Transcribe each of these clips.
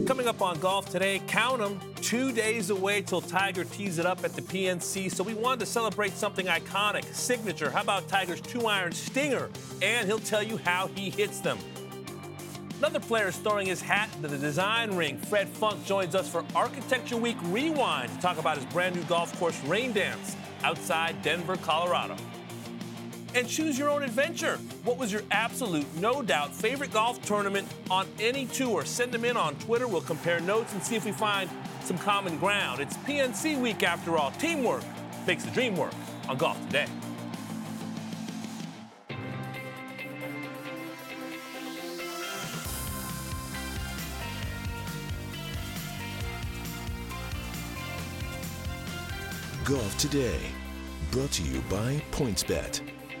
Coming up on Golf Today, count them, 2 days away till Tiger tees it up at the PNC. So we wanted to celebrate something iconic, signature. How about Tiger's 2-iron stinger? And he'll tell you how he hits them. Another player is throwing his hat to the design ring. Fred Funk joins us for Architecture Week Rewind to talk about his brand new golf course, Rain Dance, outside Denver, Colorado. And choose your own adventure. What was your absolute, no doubt, favorite golf tournament on any tour? Send them in on Twitter. We'll compare notes and see if we find some common ground. It's PNC week after all. Teamwork makes the dream work on Golf Today. Golf Today, brought to you by PointsBet.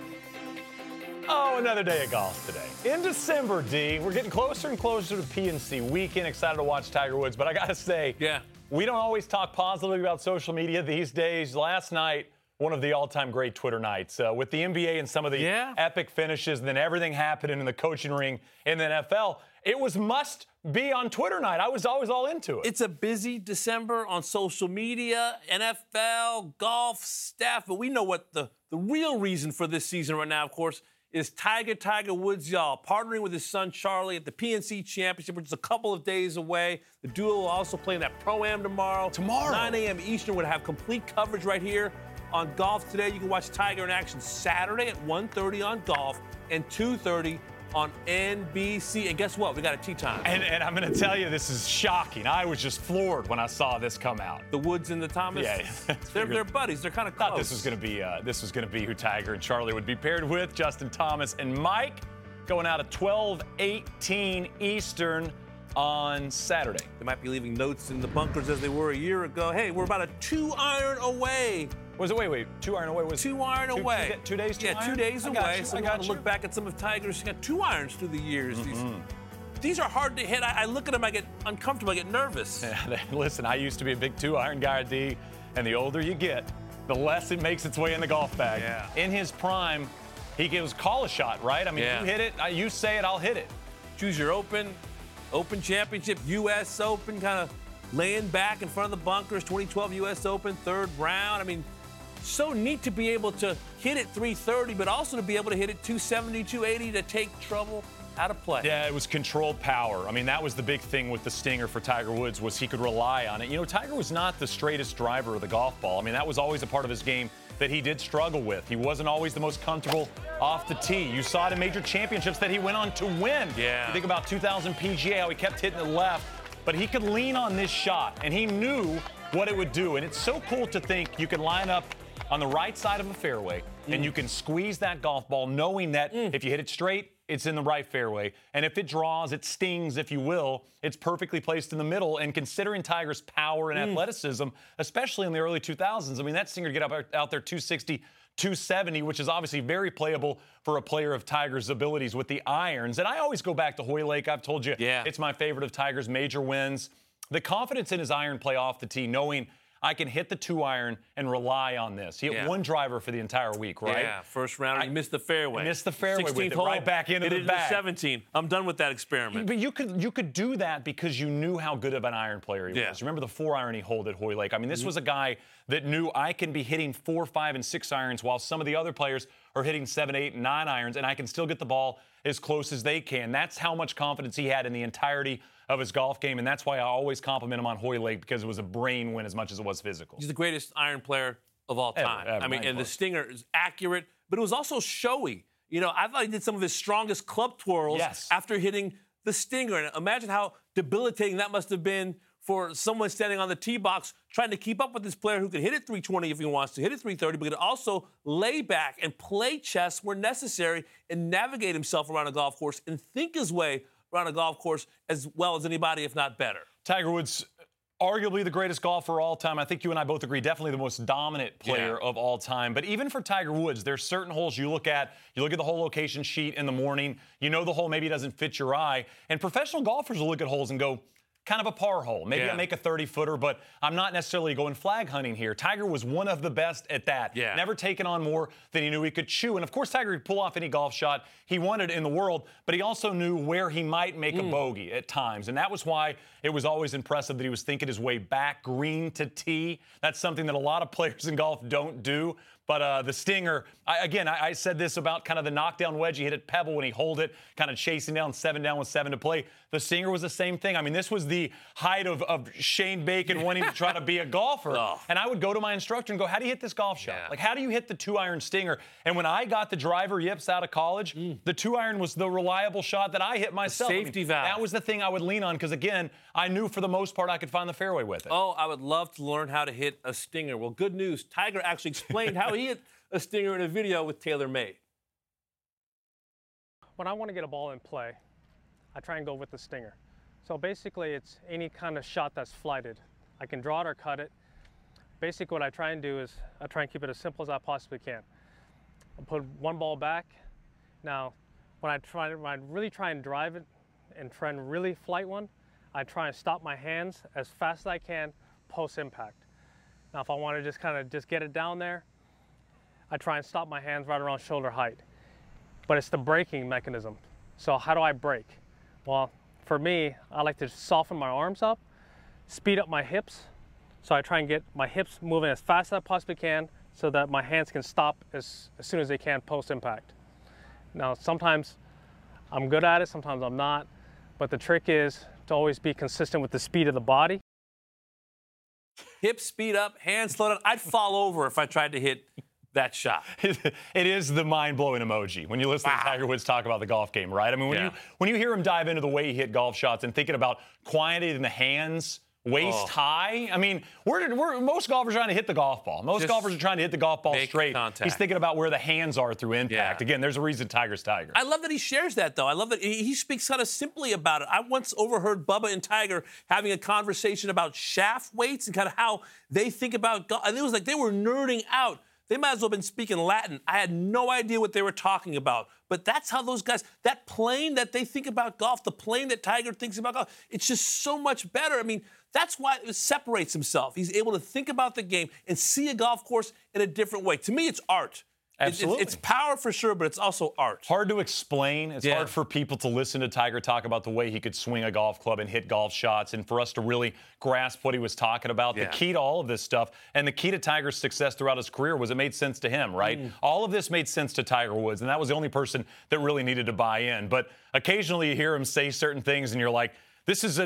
Oh, another day of golf today. In December, D, we're getting closer and closer to PNC weekend. Excited to watch Tiger Woods, but I got to say, we don't always talk positively about social media these days. Last night, one of the all-time great Twitter nights with the NBA and some of the epic finishes, and then everything happening in the coaching ring in the NFL. It was must be on Twitter night. I was always all into it. It's a busy December on social media, NFL, golf, staff, but we know what the real reason for this season right now, of course, is Tiger Woods, y'all, partnering with his son Charlie at the PNC Championship, which is a couple of days away. The duo will also play in that Pro-Am tomorrow. 9 a.m. Eastern. We're going to have complete coverage right here on Golf Today. You can watch Tiger in action Saturday at 1:30 on Golf and 2:30 on NBC. And guess what? We got a tee time. And I'm going to tell you, this is shocking. I was just floored when I saw this come out. The Woods and the Thomas? Yeah. They're buddies. They're kind of close. Thought this was going to be who Tiger and Charlie would be paired with. Justin Thomas and Mike going out at 12:18 Eastern on Saturday. They might be leaving notes in the bunkers as they were a year ago. Hey, we're about a 2-iron away. Was it? Wait. 2-iron away was 2-iron away. 2 days. 2 2 days away. So we got to look back at some of Tiger's. He got 2 irons through the years. These are hard to hit. I look at them, I get uncomfortable, I get nervous. Yeah, listen, I used to be a big 2-iron guy, D, and the older you get, the less it makes its way in the golf bag. Yeah. In his prime, he gives call a shot, right? I mean, you hit it, you say it, I'll hit it. Choose your Open Championship, U.S. Open, kind of laying back in front of the bunkers, 2012 U.S. Open, third round. I mean, so neat to be able to hit it 330, but also to be able to hit it 270, 280 to take trouble out of play. Yeah, it was controlled power. I mean, that was the big thing with the stinger for Tiger Woods, was he could rely on it. You know, Tiger was not the straightest driver of the golf ball. I mean, that was always a part of his game that he did struggle with. He wasn't always the most comfortable off the tee. You saw it in major championships that he went on to win. Yeah. You think about 2000 PGA, how he kept hitting it left, but he could lean on this shot, and he knew what it would do. And it's so cool to think you can line up on the right side of a fairway, and you can squeeze that golf ball knowing that if you hit it straight, it's in the right fairway. And if it draws, it stings, if you will, it's perfectly placed in the middle. And considering Tiger's power and athleticism, especially in the early 2000s, I mean, that stinger get out there 260, 270, which is obviously very playable for a player of Tiger's abilities with the irons. And I always go back to Hoylake. I've told you, it's my favorite of Tiger's major wins. The confidence in his iron play off the tee, knowing I can hit the 2-iron and rely on this. He hit one driver for the entire week, right? Yeah, first round, he missed the fairway. Missed the fairway with it, hole, right back into the bag. 17. I'm done with that experiment. But you could do that because you knew how good of an iron player he was. Remember the 4-iron he holed at Hoylake? I mean, this was a guy that knew I can be hitting 4, 5, and 6 irons while some of the other players are hitting 7, 8, and 9 irons, and I can still get the ball as close as they can. That's how much confidence he had in the entirety of his golf game, and that's why I always compliment him on Hoylake, because it was a brain win as much as it was physical. He's the greatest iron player of all time. Ever, I mean, and the stinger is accurate, but it was also showy. You know, I thought he did some of his strongest club twirls after hitting the stinger. And imagine how debilitating that must have been for someone standing on the tee box trying to keep up with this player who could hit it 320 if he wants to, hit it 330, but could also lay back and play chess where necessary and navigate himself around a golf course and think his way around a golf course as well as anybody, if not better. Tiger Woods, arguably the greatest golfer of all time. I think you and I both agree, definitely the most dominant player of all time. But even for Tiger Woods, there's certain holes you look at the whole location sheet in the morning, you know the hole maybe doesn't fit your eye, and professional golfers will look at holes and go, kind of a par hole. Maybe I make a 30-footer, but I'm not necessarily going flag hunting here. Tiger was one of the best at that. Never taken on more than he knew he could chew. And, of course, Tiger could pull off any golf shot he wanted in the world, but he also knew where he might make a bogey at times. And that was why it was always impressive that he was thinking his way back, green to tee. That's something that a lot of players in golf don't do. But the Stinger, I said this about kind of the knockdown wedge he hit at Pebble when he holed it, kind of chasing down 7 down with 7 to play. The Stinger was the same thing. I mean, this was the height of Shane Bacon wanting to try to be a golfer. And I would go to my instructor and go, how do you hit this golf shot? Like, how do you hit the 2-iron Stinger? And when I got the driver yips out of college, the 2-iron was the reliable shot that I hit myself. Safety valve. That was the thing I would lean on because, again, I knew for the most part I could find the fairway with it. Oh, I would love to learn how to hit a Stinger. Well, good news. Tiger actually explained how he hit a Stinger in a video with TaylorMade. When I want to get a ball in play, I try and go with the Stinger. So basically, it's any kind of shot that's flighted. I can draw it or cut it. Basically, what I try and do is I try and keep it as simple as I possibly can. I'll put one ball back. Now, when I really try and drive it and try and really flight one, I try and stop my hands as fast as I can post-impact. Now, if I want to just get it down there, I try and stop my hands right around shoulder height. But it's the braking mechanism. So how do I brake? Well, for me, I like to soften my arms up, speed up my hips. So I try and get my hips moving as fast as I possibly can so that my hands can stop as soon as they can post-impact. Now, sometimes I'm good at it, sometimes I'm not. But the trick is to always be consistent with the speed of the body. Hips speed up, hands slow down. I'd fall over if I tried to hit that shot. It is the mind-blowing emoji when you listen to Tiger Woods talk about the golf game, right? I mean, when you hear him dive into the way he hit golf shots and thinking about quantity in the hands, waist high. I mean, most golfers are trying to hit the golf ball. Most golfers are trying to hit the golf ball straight. Contact. He's thinking about where the hands are through impact. Again, there's a reason Tiger's Tiger. I love that he shares that, though. I love that he speaks kind of simply about it. I once overheard Bubba and Tiger having a conversation about shaft weights and kind of how they think about golf. And it was like they were nerding out. They might as well have been speaking Latin. I had no idea what they were talking about. But that's how those guys, that plane that they think about golf, the plane that Tiger thinks about golf, it's just so much better. I mean, that's why it separates himself. He's able to think about the game and see a golf course in a different way. To me, it's art. Absolutely. It's power for sure, but it's also art. Hard to explain. It's hard for people to listen to Tiger talk about the way he could swing a golf club and hit golf shots, and for us to really grasp what he was talking about. The key to all of this stuff, and the key to Tiger's success throughout his career, was it made sense to him, right? All of this made sense to Tiger Woods, and that was the only person that really needed to buy in. But occasionally you hear him say certain things, and you're like, this is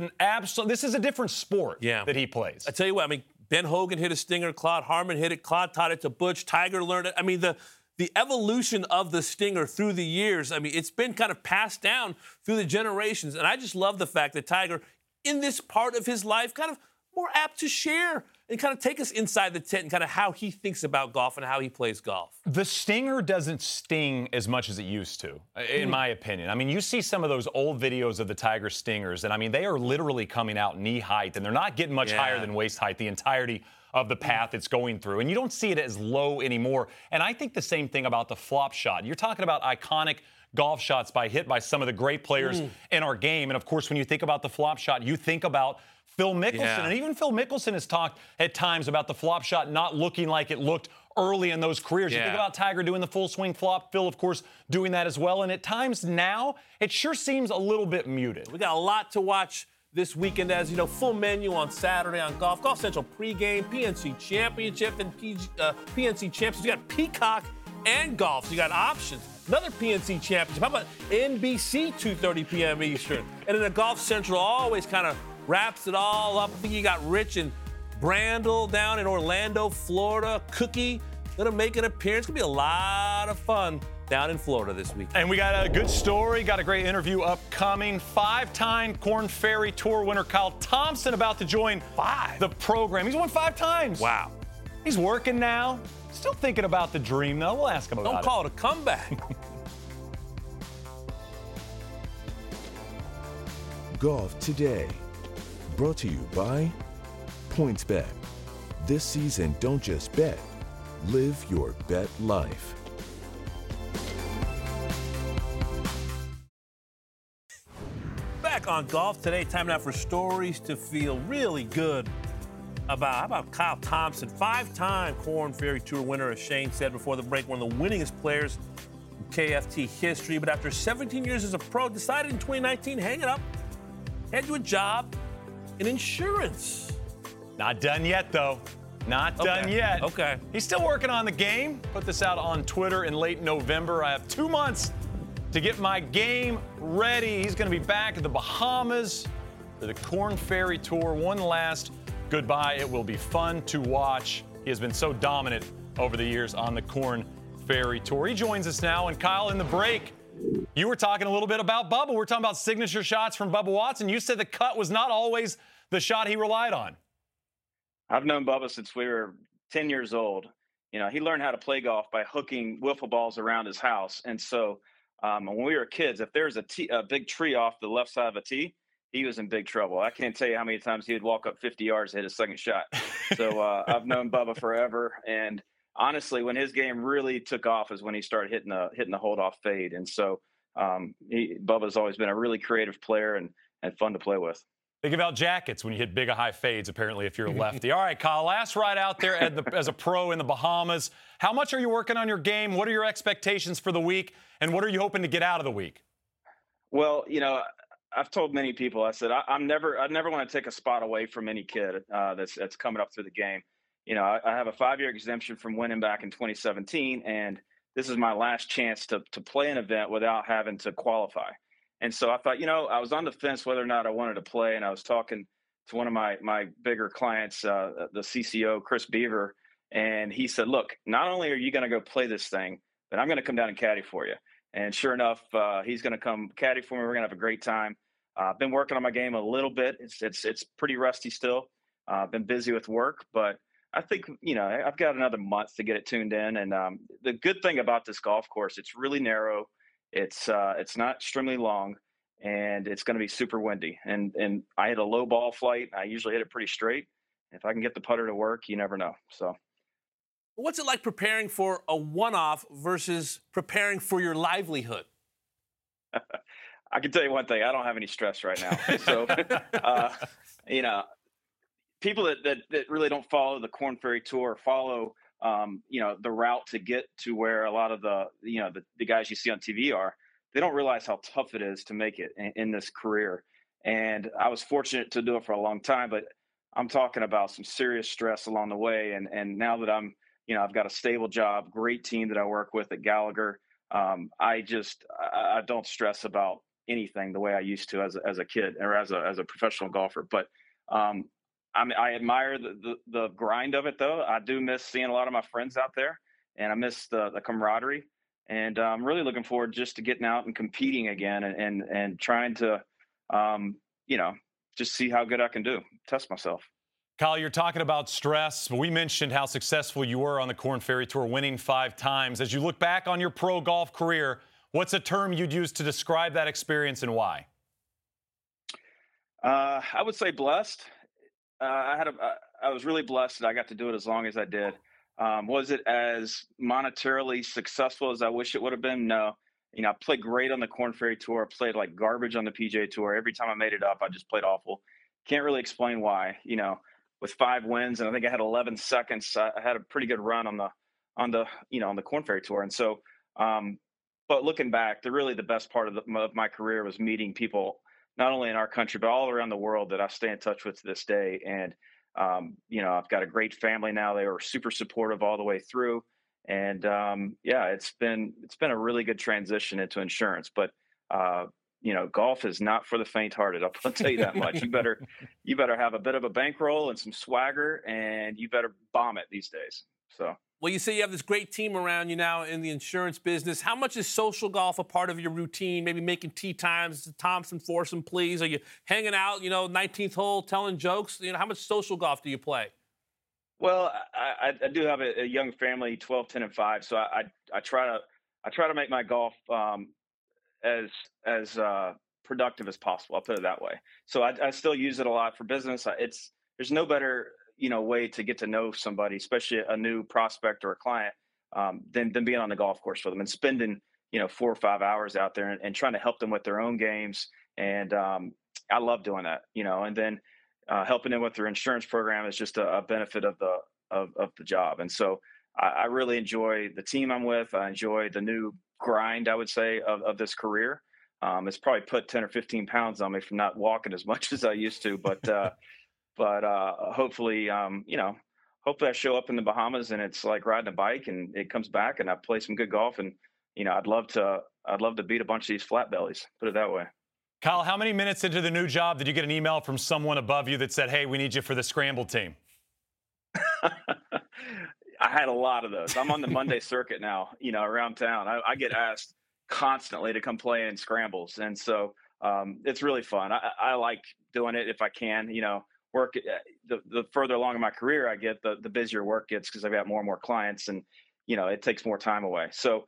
a different sport that he plays. I tell you what, I mean, Ben Hogan hit a Stinger, Claude Harmon hit it, Claude taught it to Butch, Tiger learned it. I mean, the evolution of the Stinger through the years, I mean, it's been kind of passed down through the generations. And I just love the fact that Tiger, in this part of his life, kind of more apt to share and kind of take us inside the tent and kind of how he thinks about golf and how he plays golf. The Stinger doesn't sting as much as it used to, in my opinion. I mean, you see some of those old videos of the Tiger Stingers, and I mean, they are literally coming out knee height, and they're not getting much higher than waist height the entirety of the path it's going through. And you don't see it as low anymore. And I think the same thing about the flop shot. You're talking about iconic golf shots hit by some of the great players in our game. And, of course, when you think about the flop shot, you think about Phil Mickelson. And even Phil Mickelson has talked at times about the flop shot not looking like it looked early in those careers. You think about Tiger doing the full swing flop, Phil, of course, doing that as well. And at times now, it sure seems a little bit muted. We got a lot to watch this weekend, as you know, full menu on Saturday on Golf Central pregame, PNC Championship, and PNC Champions. You got Peacock and golf, so you got options. Another PNC Championship. How about NBC 2:30 p.m. Eastern? And then the Golf Central always kind of wraps it all up. I think you got Rich and Brandel down in Orlando, Florida. Cookie gonna make an appearance. It's gonna be a lot of fun down in Florida this week. And we got a good story, got a great interview upcoming. 5-time Korn Ferry Tour winner Kyle Thompson about to join the program. He's won 5 times. Wow. He's working now. Still thinking about the dream, though. We'll ask him about it. Don't call it a comeback. Golf Today. Brought to you by PointsBet. This season, don't just bet. Live your bet life. on golf today. Time now for stories to feel really good about. How about Kyle Thompson, 5-time Korn Ferry Tour winner, as Shane said before the break, one of the winningest players in KFT history. But after 17 years as a pro, decided in 2019, hang it up, head to a job in insurance. Not done yet, though. Not done yet. Okay. He's still working on the game. Put this out on Twitter in late November. I have 2 months to get my game ready. He's going to be back at the Bahamas for the Korn Ferry Tour. One last goodbye. It will be fun to watch. He has been so dominant over the years on the Korn Ferry Tour. He joins us now. And Kyle, in the break, you were talking a little bit about Bubba. We're talking about signature shots from Bubba Watson. You said the cut was not always the shot he relied on. I've known Bubba since we were 10 years old. You know, he learned how to play golf by hooking wiffle balls around his house. And so when we were kids, if there's a big tree off the left side of a tee, he was in big trouble. I can't tell you how many times he would walk up 50 yards to hit his second shot. So I've known Bubba forever. And honestly, when his game really took off is when he started hitting the hold-off fade. And so Bubba's always been a really creative player and fun to play with. They give out jackets when you hit big high fades, apparently, if you're a lefty. All right, Kyle, last ride out there as a pro in the Bahamas. How much are you working on your game? What are your expectations for the week? And what are you hoping to get out of the week? Well, you know, I've told many people, I said, I never want to take a spot away from any kid that's coming up through the game. You know, I have a 5-year exemption from winning back in 2017, and this is my last chance to play an event without having to qualify. And so I thought, you know, I was on the fence whether or not I wanted to play. And I was talking to one of my bigger clients, the CCO, Chris Beaver. And he said, look, not only are you going to go play this thing, but I'm going to come down and caddy for you. And sure enough, he's going to come caddy for me. We're going to have a great time. I've been working on my game a little bit. It's pretty rusty still. Been busy with work, but I think, you know, I've got another month to get it tuned in. And the good thing about this golf course, it's really narrow. It's not extremely long, and it's going to be super windy. And I hit a low ball flight. I usually hit it pretty straight. If I can get the putter to work, you never know. So, what's it like preparing for a one-off versus preparing for your livelihood? I can tell you one thing: I don't have any stress right now. So, you know, people that really don't follow the Korn Ferry Tour follow. You know, the route to get to where a lot of the guys you see on TV are, they don't realize how tough it is to make it in this career. And I was fortunate to do it for a long time, but I'm talking about some serious stress along the way. And now that I've got a stable job, great team that I work with at Gallagher. I don't stress about anything the way I used to as a kid or as a professional golfer. But, I admire the grind of it, though. I do miss seeing a lot of my friends out there, and I miss the camaraderie. And I'm really looking forward just to getting out and competing again and trying to, just see how good I can do, test myself. Kyle, you're talking about stress. We mentioned how successful you were on the Korn Ferry Tour, winning 5 times. As you look back on your pro golf career, what's a term you'd use to describe that experience and why? I would say blessed. I was really blessed that I got to do it as long as I did. Was it as monetarily successful as I wish it would have been? No. You know, I played great on the Korn Ferry Tour. I played like garbage on the PGA Tour. Every time I made it up, I just played awful. Can't really explain why. You know, with 5 wins and I think I had 11 seconds, I had a pretty good run on the Korn Ferry Tour. And so, but looking back, the best part of my career was meeting people not only in our country, but all around the world that I stay in touch with to this day. And, I've got a great family now. They were super supportive all the way through. And, it's been a really good transition into insurance, but, golf is not for the faint hearted. I'll tell you that much. You better have a bit of a bankroll and some swagger, and you better bomb it these days. So. Well, you say you have this great team around you now in the insurance business. How much is social golf a part of your routine? Maybe making tee times, Thompson foursome, please. Are you hanging out, 19th hole, telling jokes? How much social golf do you play? Well, I do have a young family, 12, 10, and 5. So I try to make my golf as productive as possible. I'll put it that way. So I still use it a lot for business. There's no better way to get to know somebody, especially a new prospect or a client, than being on the golf course with them and spending 4 or 5 hours out there and trying to help them with their own games and I love doing that, and then helping them with their insurance program is just a benefit of the job. And so I really enjoy the team I'm with. I enjoy the new grind, I would say, of this career. It's probably put 10 or 15 pounds on me from not walking as much as I used to, but hopefully, hopefully I show up in the Bahamas and it's like riding a bike and it comes back and I play some good golf. And, I'd love to beat a bunch of these flat bellies, put it that way. Kyle, how many minutes into the new job did you get an email from someone above you that said, hey, we need you for the scramble team? I had a lot of those. I'm on the Monday circuit now, around town. I get asked constantly to come play in scrambles. And so it's really fun. I like doing it if I can, work. The further along in my career I get, the busier work gets because I've got more and more clients and, it takes more time away. So,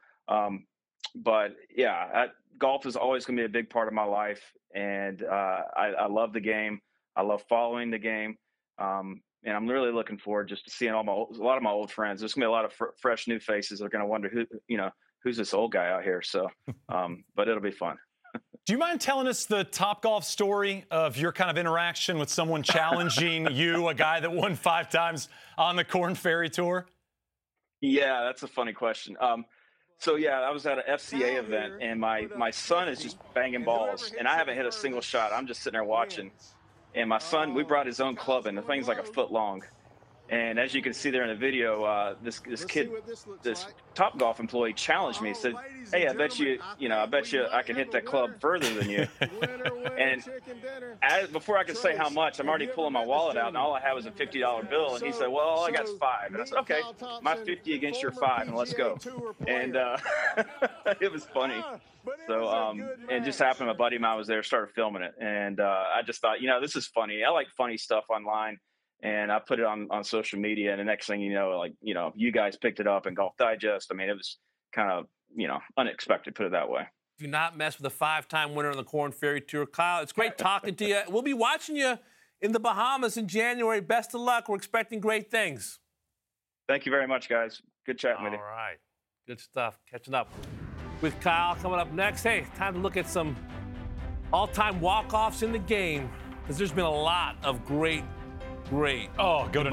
but yeah, golf is always going to be a big part of my life. And I love the game. I love following the game. And I'm really looking forward just to seeing a lot of my old friends. There's gonna be a lot of fresh new faces that are gonna wonder who's this old guy out here. So, but it'll be fun. Do you mind telling us the Topgolf story of your kind of interaction with someone challenging you, a guy that won 5 times on the Korn Ferry Tour? Yeah, that's a funny question. So yeah, I was at an FCA event and my son is just banging balls and I haven't hit a single shot. I'm just sitting there watching. And my son, we brought his own club in. The thing's like a foot long. And as you can see there in the video, this kid, this Topgolf employee challenged me. He said, hey, I bet you I can hit that club further than you. And before I could say how much, I'm already pulling my wallet out, and all I had was a $50 bill. And he said, well, all I got is 5. And I said, okay, my 50 against your 5, and let's go. And it was funny. So, and just happened, my buddy of mine was there, started filming it. And I just thought, this is funny. I like funny stuff online. And I put it on social media, and the next thing you know, you guys picked it up in Golf Digest. I mean, it was kind of, unexpected, put it that way. Do not mess with a 5-time winner on the Korn Ferry Tour. Kyle, it's great talking to you. We'll be watching you in the Bahamas in January. Best of luck. We're expecting great things. Thank you very much, guys. Good chatting with you. All right. Good stuff. Catching up with Kyle coming up next. Hey, time to look at some all-time walk-offs in the game, because there's been a lot of great go to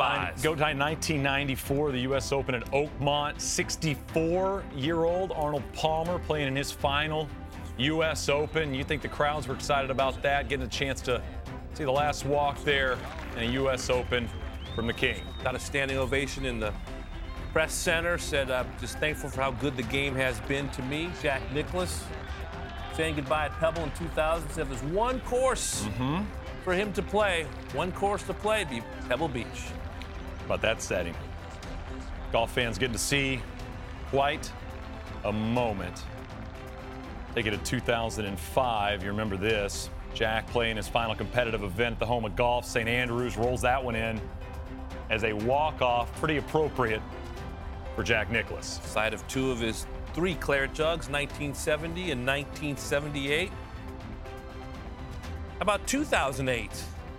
1994, the U.S. Open at Oakmont. 64-year-old Arnold Palmer playing in his final U.S. Open. You think the crowds were excited about that, getting a chance to see the last walk there in a U.S. Open from the King. Got a standing ovation in the press center. Said, just thankful for how good the game has been to me. Jack Nicklaus saying goodbye at Pebble in 2000. Said there's one course for him to play, one course to play, it'd be Pebble Beach. About that setting. Golf fans getting to see quite a moment. Take it to 2005. You remember this. Jack playing his final competitive event at the home of golf. St. Andrews rolls that one in as a walk-off. Pretty appropriate for Jack Nicklaus. Side of 2 of his 3 claret jugs, 1970 and 1978. How about 2008?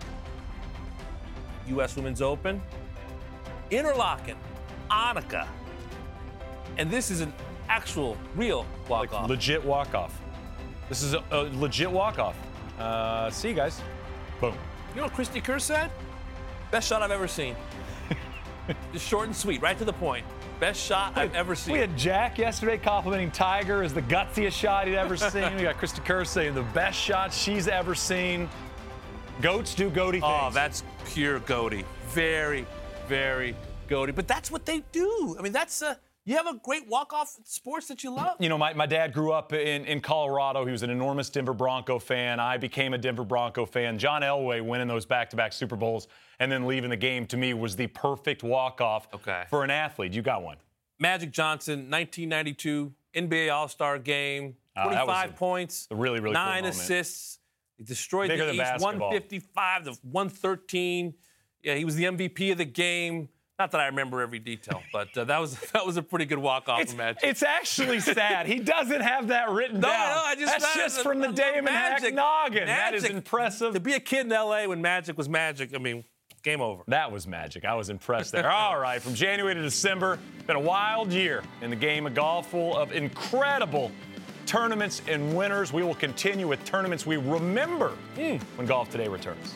U.S. Women's Open. Interlaken, Annika. And this is an actual, real walk-off. Like legit walk-off. This is a legit walk-off. See you guys. Boom. You know what Christy Kerr said? Best shot I've ever seen. Just short and sweet, right to the point. Best shot I've ever seen. We had Jack yesterday complimenting Tiger as the gutsiest shot he'd ever seen. We got Christy Kerr saying the best shot she's ever seen. Goats do goaty things. Oh, that's pure goaty. Very, very goaty. But that's what they do. I mean, that's you have a great walk-off sports that you love. You know, my dad grew up in Colorado. He was an enormous Denver Bronco fan. I became a Denver Bronco fan. John Elway winning those back-to-back Super Bowls and then leaving the game, to me, was the perfect walk-off for an athlete. You got one. Magic Johnson, 1992, NBA All-Star game, 25 points, really 9 cool assists. He destroyed Bigger the than East, basketball. 155 to 113. Yeah, he was the MVP of the game. Not that I remember every detail, but that was a pretty good walk-off from Magic. It's actually sad. He doesn't have that written down. No, That's just from the Damon Hack noggin. That is impressive. To be a kid in L.A. when Magic was Magic, I mean, game over. That was magic. I was impressed there. All right, from January to December, been a wild year in the game of golf, full of incredible tournaments and winners. We will continue with tournaments we remember when Golf Today returns.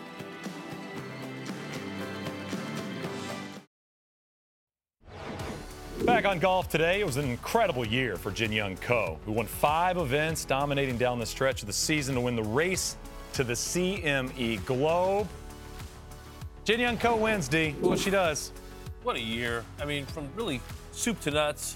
Back on Golf Today, it was an incredible year for Jin Young Ko, who won 5 events, dominating down the stretch of the season to win the race to the CME Globe. Jin Young Ko wins, D. That's what she does. What a year. I mean, from really soup to nuts,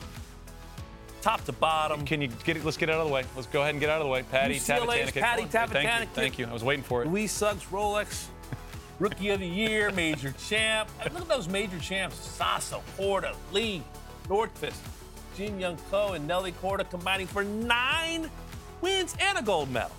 top to bottom. Can you get it? Let's get it out of the way. Let's go ahead and get it out of the way. Patty UCLA's Patty Tapatanik. Thank you. I was waiting for it. Louis Suggs, Rolex, Rookie of the Year, Major Champ. And look at those Major Champs. Sasso, Korda, Lee, Nordqvist, Jin Young Ko, and Nelly Korda combining for 9 wins and a gold medal.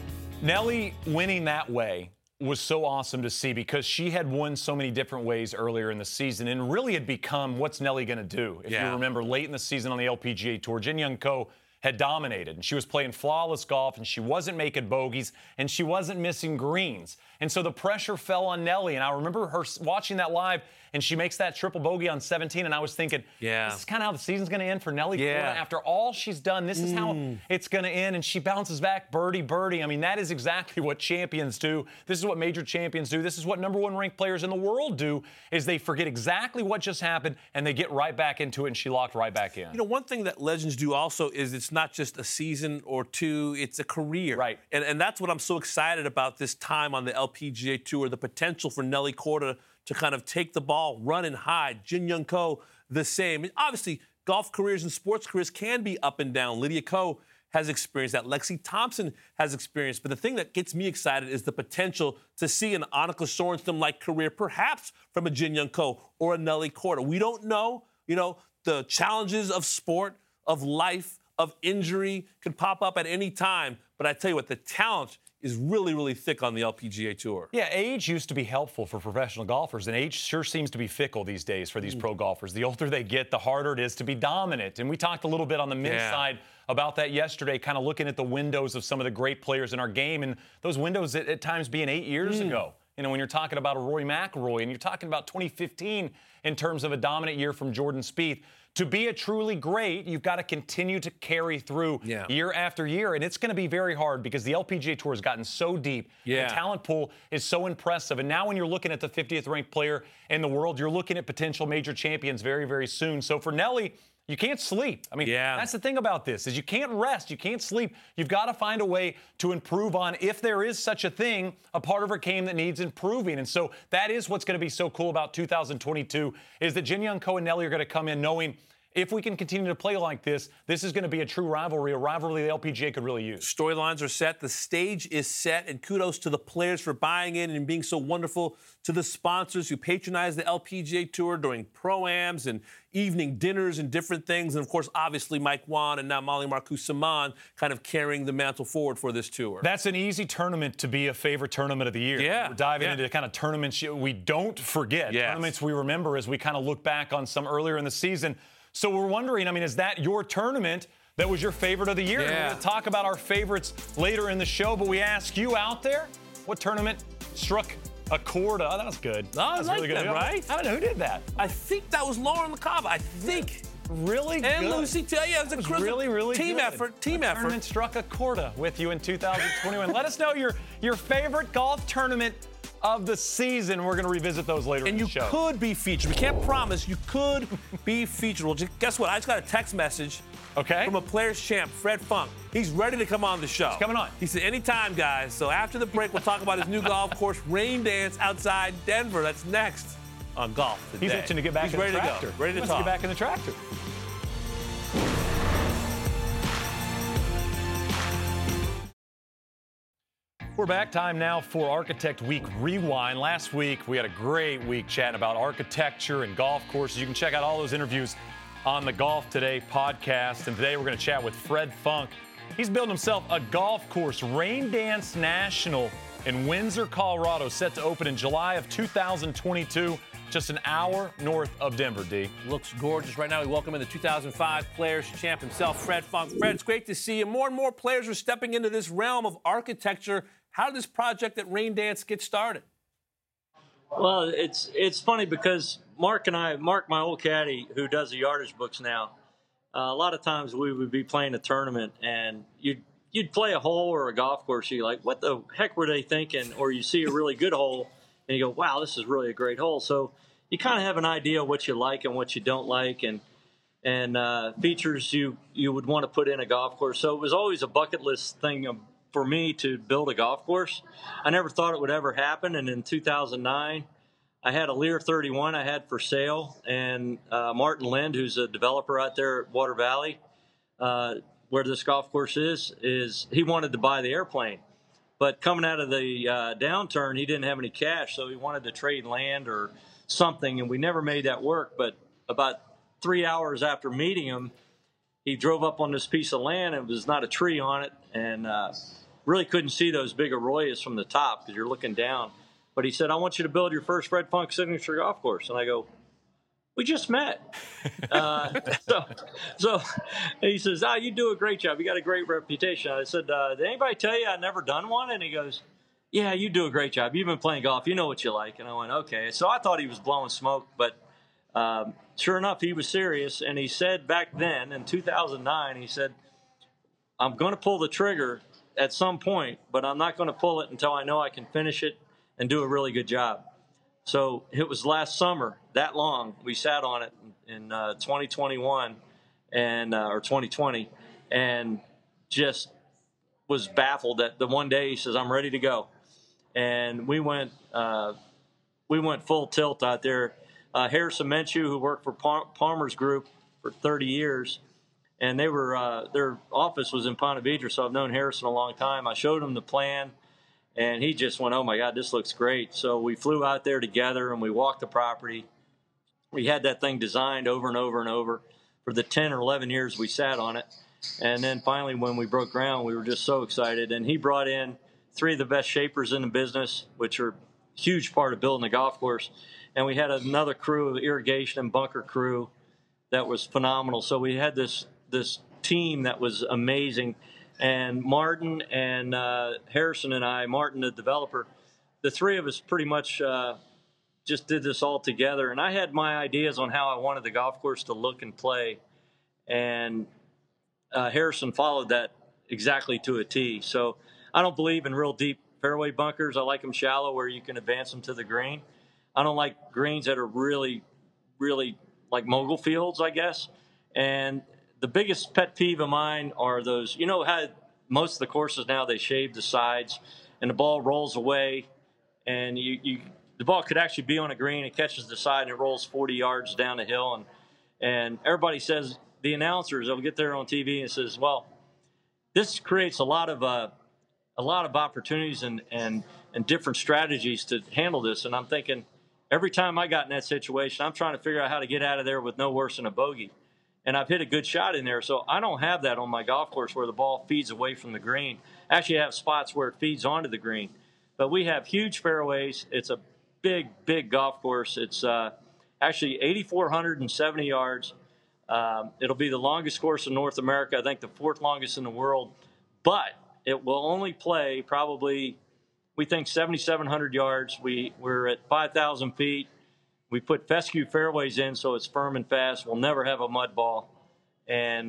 Nelly winning that way was so awesome to see because she had won so many different ways earlier in the season and really had become what's Nelly going to do. If you remember, late in the season on the LPGA Tour, Jin Young Ko had dominated, and she was playing flawless golf, and she wasn't making bogeys, and she wasn't missing greens. And so the pressure fell on Nelly, and I remember her watching that live, and she makes that triple bogey on 17, and I was thinking, this is kind of how the season's going to end for Nelly Korda. After all she's done, this is how it's going to end, and she bounces back birdie, birdie. I mean, that is exactly what champions do. This is what major champions do. This is what number 1 ranked players in the world do, is they forget exactly what just happened, and they get right back into it, and she locked right back in. You know, one thing that legends do also is it's not just a season or two, it's a career. Right. And that's what I'm so excited about this time on the LPGA Tour, the potential for Nelly Korda to kind of take the ball, run and hide. Jin Young Ko, the same. And obviously, golf careers and sports careers can be up and down. Lydia Ko has experienced that. Lexi Thompson has experienced. But the thing that gets me excited is the potential to see an Annika Sorenstam-like career, perhaps from a Jin Young Ko or a Nelly Korda. We don't know, the challenges of sport, of life, of injury could pop up at any time. But I tell you what, the talent is really, really thick on the LPGA Tour. Yeah, age used to be helpful for professional golfers, and age sure seems to be fickle these days for these pro golfers. The older they get, the harder it is to be dominant. And we talked a little bit on the men's side about that yesterday, kind of looking at the windows of some of the great players in our game, and those windows at times being 8 years ago. You know, when you're talking about a Rory McIlroy, and you're talking about 2015 in terms of a dominant year from Jordan Spieth. To be a truly great, you've got to continue to carry through year after year. And it's going to be very hard because the LPGA Tour has gotten so deep. The talent pool is so impressive. And now when you're looking at the 50th ranked player in the world, you're looking at potential major champions very, very soon. So for Nelly, you can't sleep. I mean, that's the thing about this is you can't rest. You can't sleep. You've got to find a way to improve on, if there is such a thing, a part of her game that needs improving. And so that is what's going to be so cool about 2022 is that Jin Young Ko and Nelly are going to come in knowing if we can continue to play like this, this is going to be a true rivalry, a rivalry the LPGA could really use. Storylines are set. The stage is set. And kudos to the players for buying in and being so wonderful, to the sponsors who patronize the LPGA Tour during pro-ams and evening dinners and different things. And, of course, obviously Mike Wan and now Molly Marcoux-Samaan kind of carrying the mantle forward for this tour. That's an easy tournament to be a favorite tournament of the year. Yeah. We're diving into the kind of tournaments we don't forget. Tournaments we remember as we kind of look back on some earlier in the season. So we're wondering, I mean, is that your tournament that was your favorite of the year? We're going to talk about our favorites later in the show, but we ask you out there, what tournament struck a chord? Oh, that was good. Oh, I like that, right? I don't know who did that. I think that was Lauren LaCava. I think. Really good. And Lucy Taylor. Yeah, it was a really team good. effort. Team effort. Tournament struck a chorda with you in 2021. Let us know your favorite golf tournament of the season. We're going to revisit those later in the show. And you could be featured. We can't promise. You could be featured. Well, guess what? I just got a text message from a Players Champ, Fred Funk. He's ready to come on the show. He's coming on. He said, anytime, guys. So after the break, we'll talk about his new golf course, Rain Dance, outside Denver. That's next on Golf Today. He's itching to get back in the tractor. Ready to talk. Let's get back in the tractor. We're back. Time now for Architect Week Rewind. Last week, we had a great week chatting about architecture and golf courses. You can check out all those interviews on the Golf Today podcast. And today, we're going to chat with Fred Funk. He's building himself a golf course, Rain Dance National in Windsor, Colorado, set to open in July of 2022, just an hour north of Denver, D. Looks gorgeous right now. We welcome in the 2005 Players Champ himself, Fred Funk. Fred, it's great to see you. More and more players are stepping into this realm of architecture. How did this project at Rain Dance get started? Well, it's funny because Mark, my old caddy, who does the yardage books now, a lot of times we would be playing a tournament, and you'd play a hole or a golf course. You're like, what the heck were they thinking? Or you see a really good hole, and you go, wow, this is really a great hole. So you kind of have an idea of what you like and what you don't like, and features you would want to put in a golf course. So it was always a bucket list thing for me to build a golf course. I never thought it would ever happen. And in 2009, I had a Lear 31 I had for sale, and Martin Lind, who's a developer out there at Water Valley, where this golf course is he wanted to buy the airplane. But coming out of the downturn, he didn't have any cash, so he wanted to trade land or something, and we never made that work. But about 3 hours after meeting him, he drove up on this piece of land, and it was not a tree on it, and really couldn't see those big arroyos from the top because you're looking down. But he said, I want you to build your first Fred Funk signature golf course. And I go, we just met. So he says, you do a great job. You got a great reputation. I said, did anybody tell you I'd never done one? And he goes, yeah, you do a great job. You've been playing golf. You know what you like. And I went, okay. So I thought he was blowing smoke, but sure enough, he was serious. And he said back then in 2009, he said, I'm going to pull the trigger at some point, but I'm not going to pull it until I know I can finish it and do a really good job. So it was last summer, that long, we sat on it in 2021 or 2020, and just was baffled that the one day he says, I'm ready to go. And we went full tilt out there. Harrison Minshew, who worked for Palmer's Group for 30 years, and they were their office was in Ponte Vedra, so I've known Harrison a long time. I showed him the plan, and he just went, oh, my God, this looks great. So we flew out there together, and we walked the property. We had that thing designed over and over and over for the 10 or 11 years we sat on it. And then finally, when we broke ground, we were just so excited. And he brought in 3 of the best shapers in the business, which are a huge part of building a golf course. And we had another crew, irrigation and bunker crew, that was phenomenal. So we had this team that was amazing. And Martin and Harrison and I, Martin the developer, the 3 of us pretty much just did this all together. And I had my ideas on how I wanted the golf course to look and play. And Harrison followed that exactly to a T. So I don't believe in real deep fairway bunkers. I like them shallow where you can advance them to the green. I don't like greens that are really, really like mogul fields, I guess. And the biggest pet peeve of mine are those, you know how most of the courses now, they shave the sides and the ball rolls away, and the ball could actually be on a green. It catches the side and it rolls 40 yards down the hill. And everybody says, the announcers, they'll get there on TV and says, well, this creates a lot of opportunities and different strategies to handle this. And I'm thinking, every time I got in that situation, I'm trying to figure out how to get out of there with no worse than a bogey. And I've hit a good shot in there, so I don't have that on my golf course where the ball feeds away from the green. Actually, I have spots where it feeds onto the green. But we have huge fairways. It's a big, big golf course. It's actually 8,470 yards. It'll be the longest course in North America, I think the 4th longest in the world. But it will only play probably, we think, 7,700 yards. We're at 5,000 feet. We put fescue fairways in so it's firm and fast. We'll never have a mud ball. And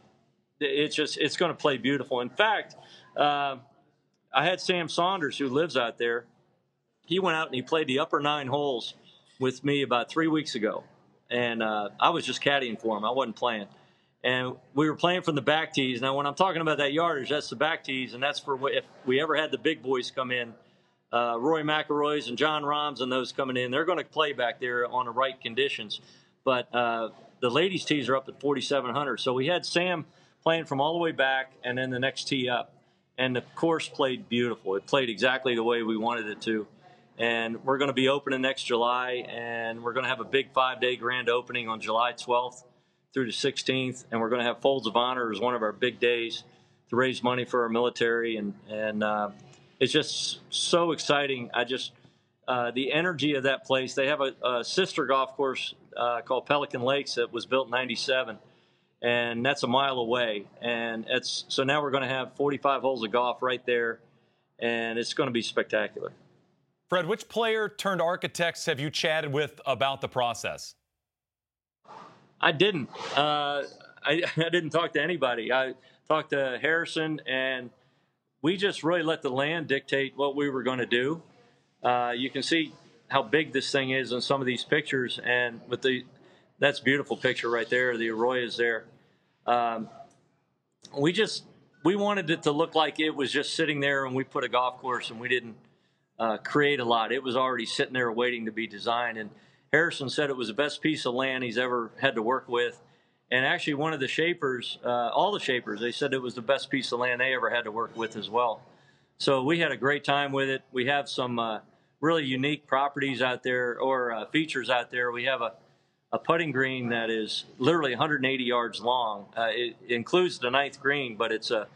it's going to play beautiful. In fact, I had Sam Saunders, who lives out there. He went out and he played the upper 9 holes with me about 3 weeks ago. And I was just caddying for him. I wasn't playing. And we were playing from the back tees. Now, when I'm talking about that yardage, that's the back tees, and that's for if we ever had the big boys come in. Roy McIlroy's and John Rahm's and those coming in, they're going to play back there on the right conditions. But the ladies' tees are up at 4,700. So we had Sam playing from all the way back and then the next tee up. And the course played beautiful. It played exactly the way we wanted it to. And we're going to be opening next July, and we're going to have a big 5-day grand opening on July 12th through the 16th. And we're going to have Folds of Honor as one of our big days to raise money for our military. And it's just so exciting. The energy of that place. They have a sister golf course called Pelican Lakes that was built in '97, and that's a mile away. And so now we're going to have 45 holes of golf right there, and it's going to be spectacular. Fred, which player turned architects have you chatted with about the process? I didn't. I didn't talk to anybody. I talked to Harrison, and we just really let the land dictate what we were going to do. You can see how big this thing is in some of these pictures, and with that's a beautiful picture right there. The arroyos there. We wanted it to look like it was just sitting there, and we put a golf course, and we didn't create a lot. It was already sitting there waiting to be designed. And Harrison said it was the best piece of land he's ever had to work with. And actually, one of the shapers, all the shapers, they said it was the best piece of land they ever had to work with as well. So we had a great time with it. We have some really unique properties out there, or features out there. We have a putting green that is literally 180 yards long. It includes the 9th green, but it's a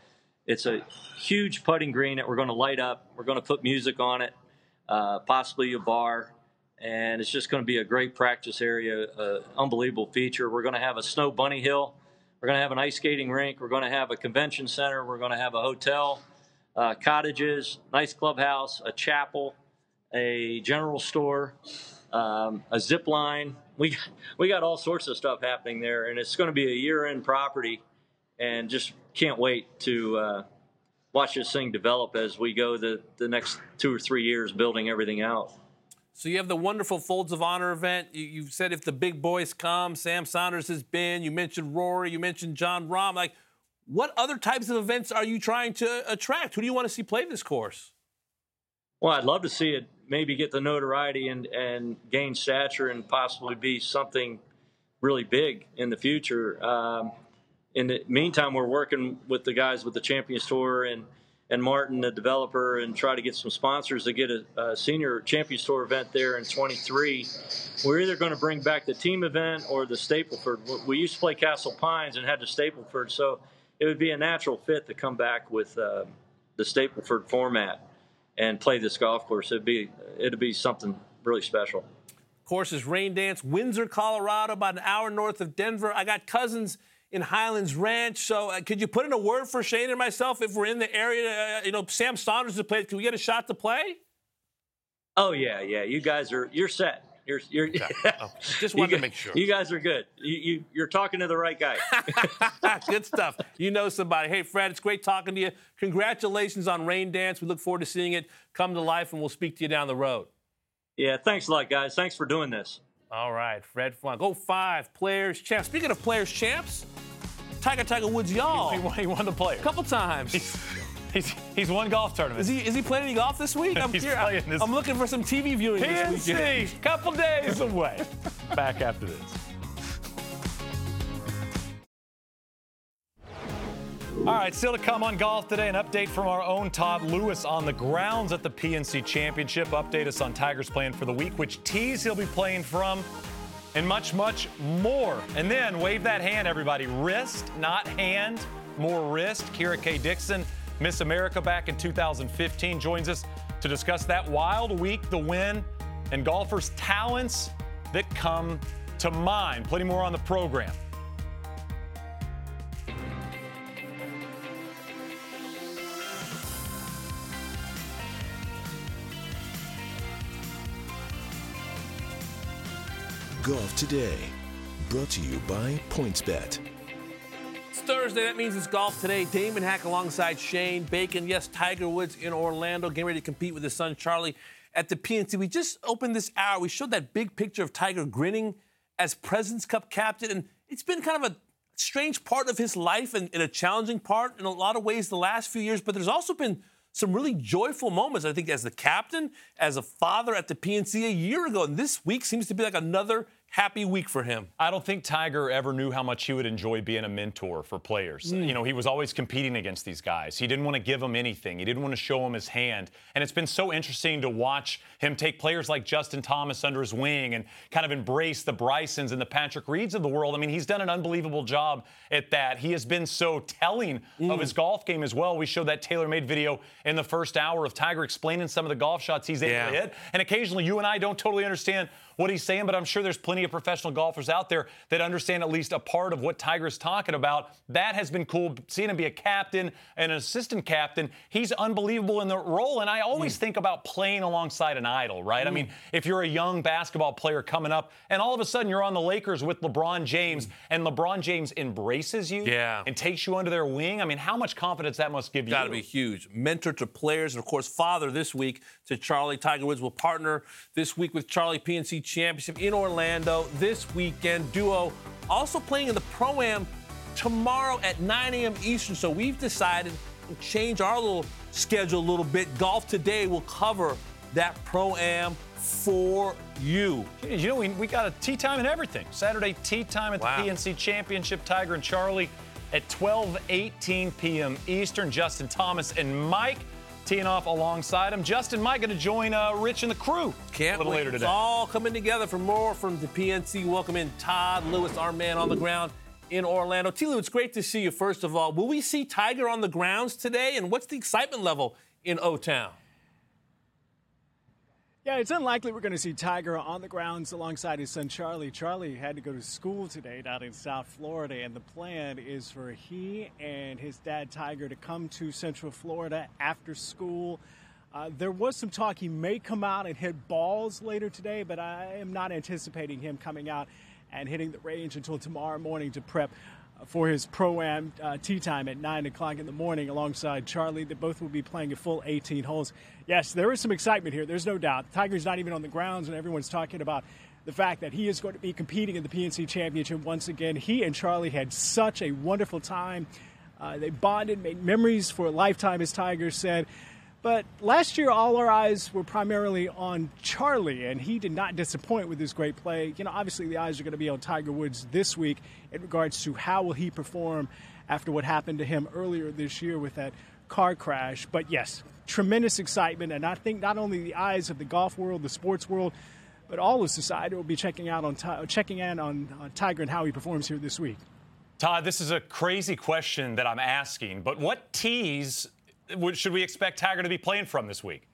huge putting green that we're going to light up. We're going to put music on it, possibly a bar, and it's just going to be a great practice area, unbelievable feature. We're going to have a snow bunny hill. We're going to have an ice skating rink. We're going to have a convention center. We're going to have a hotel, cottages, nice clubhouse, a chapel, a general store, a zip line. We got all sorts of stuff happening there, and it's going to be a year-end property, and just can't wait to watch this thing develop as we go the next 2 or 3 years building everything out. So you have the wonderful Folds of Honor event. You've said if the big boys come, Sam Saunders has been. You mentioned Rory. You mentioned Jon Rahm. Like, what other types of events are you trying to attract? Who do you want to see play this course? Well, I'd love to see it maybe get the notoriety and gain stature and possibly be something really big in the future. In the meantime, we're working with the guys with the Champions Tour and Martin, the developer, and try to get some sponsors to get a senior Champions Tour event there in 23. We're either going to bring back the team event or the Stapleford. We used to play Castle Pines and had the Stapleford, so it would be a natural fit to come back with the Stapleford format and play this golf course. It'd be something really special. Course is Rain Dance, Windsor, Colorado, about an hour north of Denver. I got cousins in Highlands Ranch, so could you put in a word for Shane and myself if we're in the area? Sam Saunders to play. Can we get a shot to play? Oh yeah. You guys you're set. You're just wanted to make sure. You guys are good. You're talking to the right guy. Good stuff. You know somebody. Hey, Fred, it's great talking to you. Congratulations on Rain Dance. We look forward to seeing it come to life, and we'll speak to you down the road. Yeah, thanks a lot, guys. Thanks for doing this. All right, Fred Funk. Go 5 Players Champs. Speaking of Players Champs, Tiger Woods, y'all. He won the Players. A couple times. He's won golf tournaments. Is he playing any golf this week? I'm looking for some TV viewing this weekend. PNC, couple days away. Back after this. All right, still to come on golf today, an update from our own Todd Lewis on the grounds at the PNC Championship. Update us on Tiger's plan for the week, which tees he'll be playing from, and much, much more. And then wave that hand, everybody. Wrist, not hand, more wrist. Kira K. Dixon, Miss America back in 2015, joins us to discuss that wild week, the win, and golfers' talents that come to mind. Plenty more on the program. Golf Today, brought to you by PointsBet. It's Thursday. That means it's golf today. Damon Hack alongside Shane Bacon. Yes, Tiger Woods in Orlando, getting ready to compete with his son Charlie at the PNC. We just opened this hour. We showed that big picture of Tiger grinning as President's Cup captain, and it's been kind of a strange part of his life and a challenging part in a lot of ways the last few years, but there's also been some really joyful moments, I think, as the captain, as a father at the PNC a year ago. And this week seems to be like another happy week for him. I don't think Tiger ever knew how much he would enjoy being a mentor for players. You know, he was always competing against these guys. He didn't want to give them anything. He didn't want to show them his hand. And it's been so interesting to watch him take players like Justin Thomas under his wing and kind of embrace the Brysons and the Patrick Reeds of the world. I mean, he's done an unbelievable job at that. He has been so telling of his golf game as well. We showed that tailor-made video in the first hour of Tiger explaining some of the golf shots he's able to hit. And occasionally you and I don't totally understand what he's saying, but I'm sure there's plenty plenty of professional golfers out there that understand at least a part of what Tiger's talking about. That has been cool, seeing him be a captain and an assistant captain. He's unbelievable in the role, and I always think about playing alongside an idol, right? I mean, if you're a young basketball player coming up, and all of a sudden you're on the Lakers with LeBron James, and LeBron James embraces you and takes you under their wing, I mean, how much confidence that must give you? Got to be huge. Mentor to players, and of course, father this week to Charlie. Tiger Woods will partner this week with Charlie PNC Championship in Orlando this weekend. Duo also playing in the Pro-Am tomorrow at 9 a.m. Eastern. So we've decided to change our little schedule a little bit. Golf Today will cover that Pro-Am for you. You know, we got a tee time and everything. Saturday tee time at the PNC Championship. Tiger and Charlie at 12:18 p.m. Eastern. Justin Thomas and Mike teeing off alongside him. Justin, Mike going to join Rich and the crew a little later today. It's all coming together for more from the PNC. Welcome in Todd Lewis, our man on the ground in Orlando. T. Lou, it's great to see you, first of all. Will we see Tiger on the grounds today? And what's the excitement level in O-Town? Yeah, it's unlikely we're going to see Tiger on the grounds alongside his son Charlie. Charlie had to go to school today down in South Florida, and the plan is for he and his dad Tiger to come to Central Florida after school. There was some talk he may come out and hit balls later today, but I am not anticipating him coming out and hitting the range until tomorrow morning to prep for his Pro-Am tee time at 9 o'clock in the morning alongside Charlie. They both will be playing a full 18 holes. Yes, there is some excitement here. There's no doubt. Tiger's not even on the grounds, and everyone's talking about the fact that he is going to be competing in the PNC Championship once again. He and Charlie had such a wonderful time. They bonded, made memories for a lifetime, as Tiger said. But last year, all our eyes were primarily on Charlie, and he did not disappoint with his great play. You know, obviously the eyes are going to be on Tiger Woods this week in regards to how will he perform after what happened to him earlier this year with that car crash. But yes, tremendous excitement, and I think not only the eyes of the golf world, the sports world, but all of society will be checking in on Tiger and how he performs here this week. Todd, this is a crazy question that I'm asking, but what tees should we expect Tiger to be playing from this week?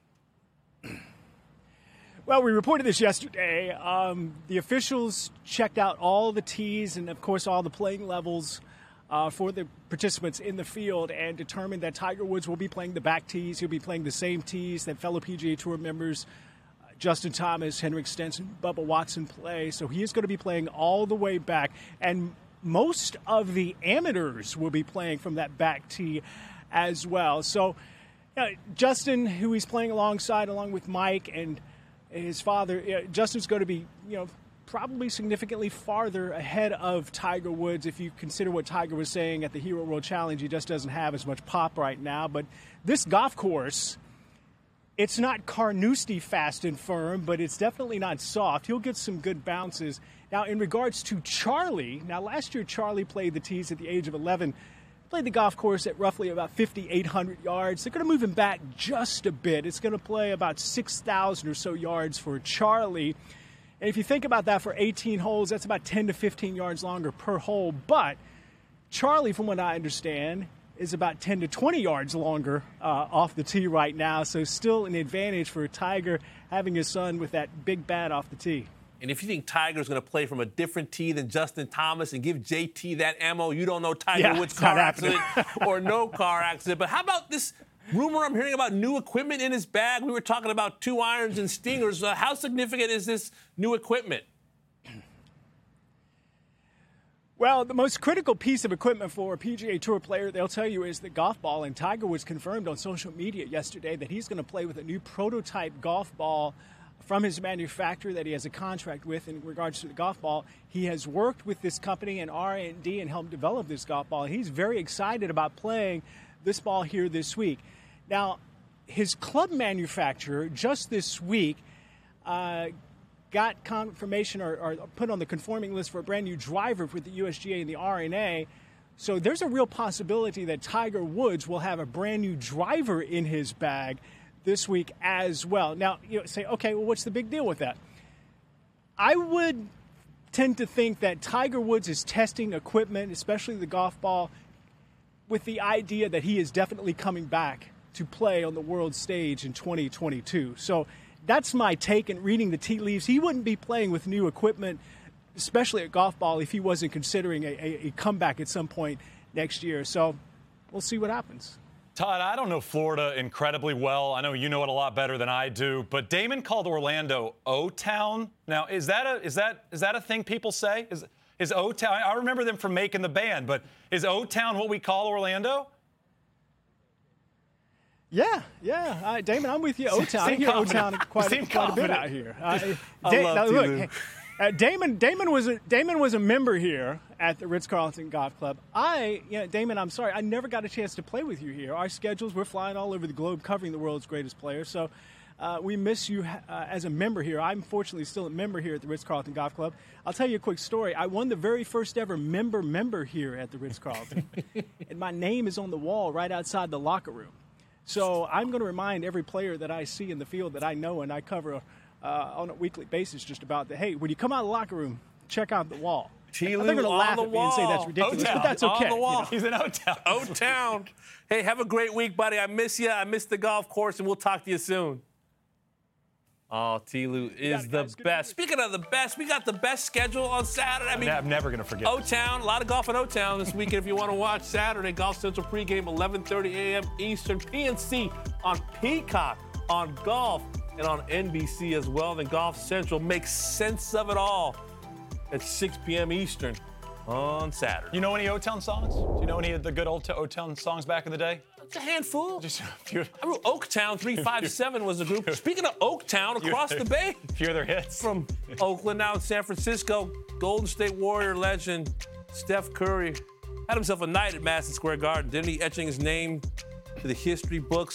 Well, we reported this yesterday. The officials checked out all the tees and, of course, all the playing levels for the participants in the field and determined that Tiger Woods will be playing the back tees. He'll be playing the same tees that fellow PGA Tour members Justin Thomas, Henrik Stenson, Bubba Watson play. So he is going to be playing all the way back. And most of the amateurs will be playing from that back tee as well. So Justin, who he's playing alongside, along with Mike and his father, Justin's going to be, probably significantly farther ahead of Tiger Woods. If you consider what Tiger was saying at the Hero World Challenge, he just doesn't have as much pop right now. But this golf course, it's not Carnoustie fast and firm, but it's definitely not soft. He'll get some good bounces. Now, in regards to Charlie, last year Charlie played the tees at the age of 11, played the golf course at roughly about 5,800 yards. They're going to move him back just a bit. It's going to play about 6,000 or so yards for Charlie. And if you think about that for 18 holes, that's about 10 to 15 yards longer per hole. But Charlie, from what I understand, is about 10 to 20 yards longer off the tee right now. So still an advantage for Tiger having his son with that big bat off the tee. And if you think Tiger's going to play from a different tee than Justin Thomas and give JT that ammo, you don't know Tiger Woods' car accident or no car accident. But how about this rumor I'm hearing about new equipment in his bag? We were talking about 2 irons and stingers. How significant is this new equipment? Well, the most critical piece of equipment for a PGA Tour player, they'll tell you, is the golf ball. And Tiger Woods confirmed on social media yesterday that he's going to play with a new prototype golf ball from his manufacturer that he has a contract with in regards to the golf ball. He has worked with this company in R&D and helped develop this golf ball. He's very excited about playing this ball here this week. Now, his club manufacturer just this week got confirmation or put on the conforming list for a brand new driver with the USGA and the R&A. So there's a real possibility that Tiger Woods will have a brand new driver in his bag this week as well. Now, you say, okay, well, what's the big deal with that? I would tend to think that Tiger Woods is testing equipment, especially the golf ball, with the idea that he is definitely coming back to play on the world stage in 2022. So that's my take in reading the tea leaves. He wouldn't be playing with new equipment especially at golf ball, if he wasn't considering a comeback at some point next year. So we'll see what happens. Todd, I don't know Florida incredibly well. I know you know it a lot better than I do. But Damon called Orlando O-Town. Now, is that a thing people say? Is O-Town? I remember them from making the band, but is O-Town what we call Orlando? Yeah. Damon, I'm with you. O-Town. I hear O-Town quite a bit out here. Damon was a member here at the Ritz-Carlton Golf Club. Damon, I'm sorry, I never got a chance to play with you here. Our schedules, we're flying all over the globe covering the world's greatest players. So we miss you as a member here. I'm fortunately still a member here at the Ritz-Carlton Golf Club. I'll tell you a quick story. I won the very first ever member here at the Ritz-Carlton. And my name is on the wall right outside the locker room. So I'm going to remind every player that I see in the field that I know and I cover on a weekly basis just about that. Hey, when you come out of the locker room, check out the wall. They're going to laugh at me and say that's ridiculous, but that's okay. On the wall. He's in O-Town. O-Town. Hey, have a great week, buddy. I miss you. I miss the golf course, and we'll talk to you soon. Oh, T-Lou is the best. Speaking of the best, we got the best schedule on Saturday. I'm never going to forget O-Town, a lot of golf in O-Town this weekend if you want to watch Saturday. Golf Central pregame, 11:30 a.m. Eastern. PNC on Peacock, on Golf, and on NBC as well. Then Golf Central makes sense of it all at 6 p.m. Eastern on Saturday. You know any O-Town songs? Do you know any of the good old O-Town songs back in the day? It's a handful. Just a few. I remember Oaktown 357 was a group. Speaking of Oaktown, across the bay. A few of their hits. From Oakland, now in San Francisco, Golden State Warrior legend Steph Curry had himself a night at Madison Square Garden, didn't he? Etching his name to the history books,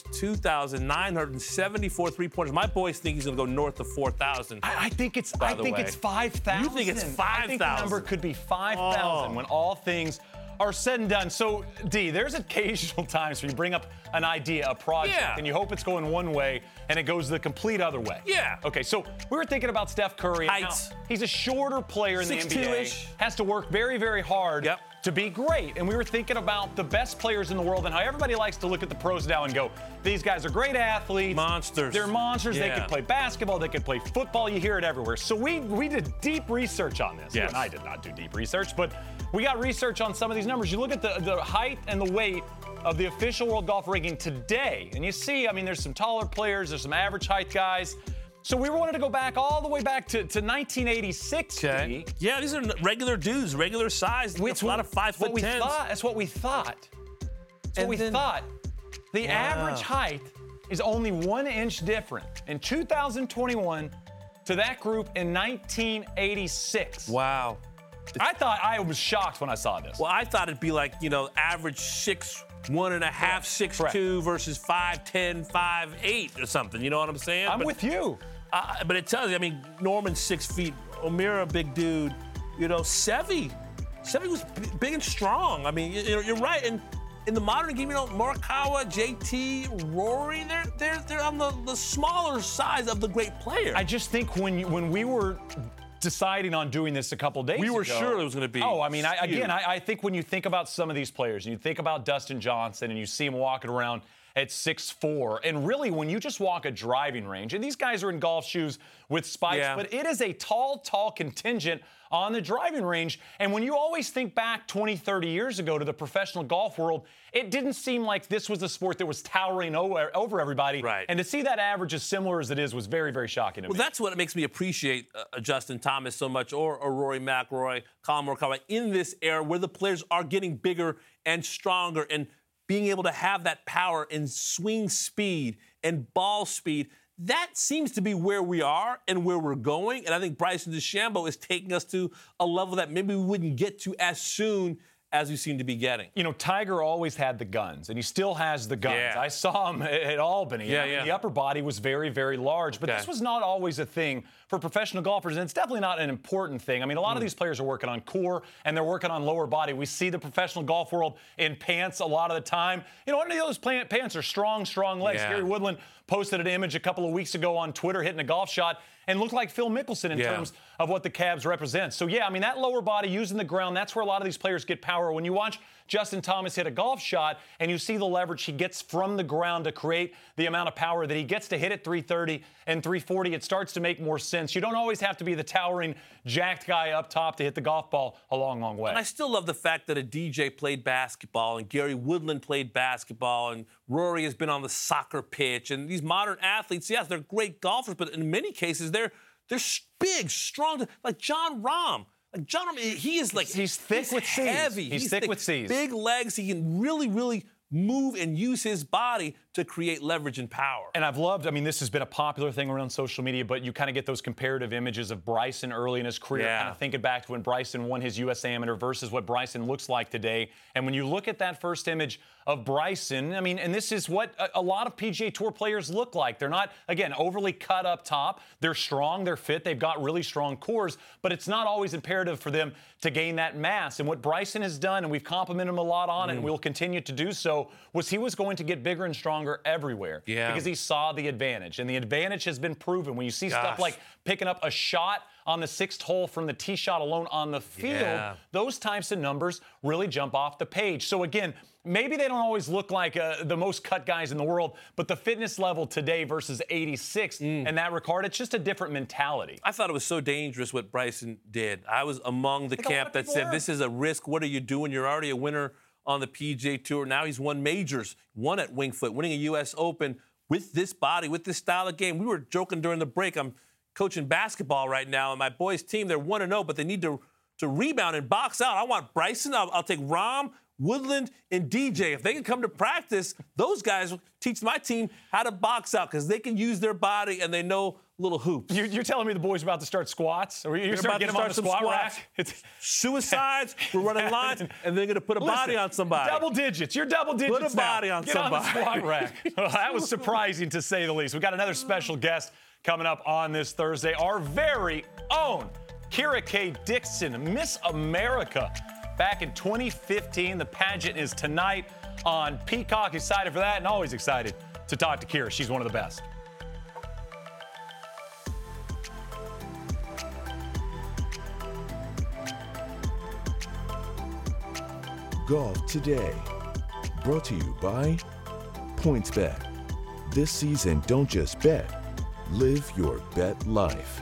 2,974 three-pointers. My boys think he's going to go north of 4,000. I think it's 5,000. You think it's 5,000? I think the number could be 5,000 when all things are said and done. So, D, there's occasional times where you bring up an idea, a project, and you hope it's going one way, and it goes the complete other way. Yeah. Okay, so we were thinking about Steph Curry. Heights. Now, he's a shorter player in the NBA. 6'2"-ish. Has to work very, very hard to be great. And we were thinking about the best players in the world and how everybody likes to look at the pros now and go, these guys are great athletes. Monsters. They're monsters. Yeah. They can play basketball. They can play football. You hear it everywhere. So we did deep research on this. Yes. And I did not do deep research, but we got research on some of these numbers. You look at the height and the weight of the official world golf ranking today, and you see, I mean, there's some taller players, there's some average height guys. So we wanted to go back all the way back to 1986. Okay. Yeah, these are regular dudes, regular size. It's a lot of 5'10". That's what we thought. The average height is only 1 inch different in 2021 to that group in 1986. Wow. I was shocked when I saw this. Well, I thought it'd be like, average 6'1.5", 6'2" versus 5'10", 5'8" or something. You know what I'm saying? I'm with you. But it tells you, I mean, Norman's 6 feet. O'Meara, big dude. Seve was big and strong. I mean, you're right. And in the modern game, Morikawa, JT, Rory, they're on the smaller size of the great players. I just think when we were deciding on doing this a couple days ago, we were sure it was going to be. Oh, I mean, I think when you think about some of these players, and you think about Dustin Johnson, and you see him walking around at 6'4", and really when you just walk a driving range, and these guys are in golf shoes with spikes, but it is a tall contingent on the driving range. And when you always think back 20, 30 years ago to the professional golf world, it didn't seem like this was a sport that was towering over everybody. Right. And to see that average as similar as it is was very, very shocking to me. Well, that's what makes me appreciate Justin Thomas so much, or Rory McIlroy, Colin Morikawa, in this era where the players are getting bigger and stronger and being able to have that power and swing speed and ball speed. That seems to be where we are and where we're going. And I think Bryson DeChambeau is taking us to a level that maybe we wouldn't get to as soon as we seem to be getting. Tiger always had the guns, and he still has the guns. Yeah. I saw him at Albany. The upper body was very, very large, but this was not always a thing for professional golfers, and it's definitely not an important thing. I mean, a lot of these players are working on core, and they're working on lower body. We see the professional golf world in pants a lot of the time. Underneath those pants are strong legs. Yeah. Gary Woodland posted an image a couple of weeks ago on Twitter hitting a golf shot and looked like Phil Mickelson in terms of what the Cavs represent. So, I mean, that lower body using the ground, that's where a lot of these players get power. When you watch Justin Thomas hit a golf shot and you see the leverage he gets from the ground to create the amount of power that he gets to hit at 330 and 340, it starts to make more sense. sense. You don't always have to be the towering, jacked guy up top to hit the golf ball a long, long way. And I still love the fact that a DJ played basketball and Gary Woodland played basketball and Rory has been on the soccer pitch. And these modern athletes, yes, they're great golfers, but in many cases, they're big, strong, like John Rahm. Like John Rahm, he is like he's thick with heavy. He's thick with C's. Big legs. He can really, really move and use his body to create leverage and power. And I've loved, I mean, this has been a popular thing around social media, but you kind of get those comparative images of Bryson early in his career, kind of thinking back to when Bryson won his U.S. Amateur versus what Bryson looks like today. And when you look at that first image of Bryson, I mean, and this is what a lot of PGA Tour players look like. They're not, again, overly cut up top. They're strong, they're fit, they've got really strong cores, but it's not always imperative for them to gain that mass. And what Bryson has done, and we've complimented him a lot on it, and we'll continue to do so, was he was going to get bigger and stronger everywhere. Yeah. Because he saw the advantage. And the advantage has been proven. When you see stuff like picking up a shot on the 6th hole from the tee shot alone on the field, those types of numbers really jump off the page. So again, maybe they don't always look like the most cut guys in the world, but the fitness level today versus 86 in that regard, it's just a different mentality. I thought it was so dangerous what Bryson did. I was among the camp that said, this is a risk. What are you doing? You're already a winner on the PGA Tour. Now he's won majors, won at Winged Foot, winning a U.S. Open with this body, with this style of game. We were joking during the break. I'm coaching basketball right now, and my boys' team, they're 1-0, but they need to rebound and box out. I want Bryson. I'll take Rahm, Woodland, and DJ. If they can come to practice, those guys teach my team how to box out because they can use their body and they know little hoops. You're telling me the boys are about to start squats? Or you're about to start some squat rack? Suicides, we're running lines, and they're going to put a body on somebody. Double digits. You're double digits. Put a body on somebody. Get on the squat rack. Well, that was surprising to say the least. We've got another special guest coming up on this Thursday. Our very own Kira K. Dixon, Miss America. Back in 2015, the pageant is tonight on Peacock. Excited for that and always excited to talk to Kira. She's one of the best. Golf Today, brought to you by PointsBet. This season, don't just bet, live your bet life.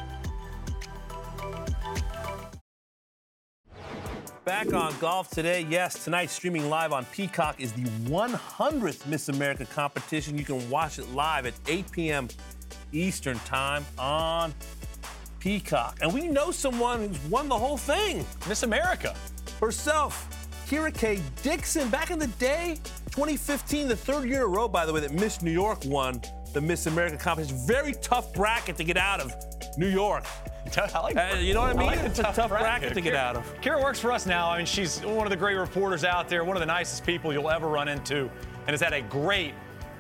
Back on Golf Today. Yes, tonight streaming live on Peacock is the 100th Miss America competition. You can watch it live at 8 p.m. Eastern Time on Peacock. And we know someone who's won the whole thing. Miss America Herself, Kira K. Dixon. Back in the day, 2015, the third year in a row, by the way, that Miss New York won the Miss America competition. Very tough bracket to get out of New York. You know what I mean? It's a tough bracket to get out of. Kira works for us now. I mean, she's one of the great reporters out there, one of the nicest people you'll ever run into, and has had a great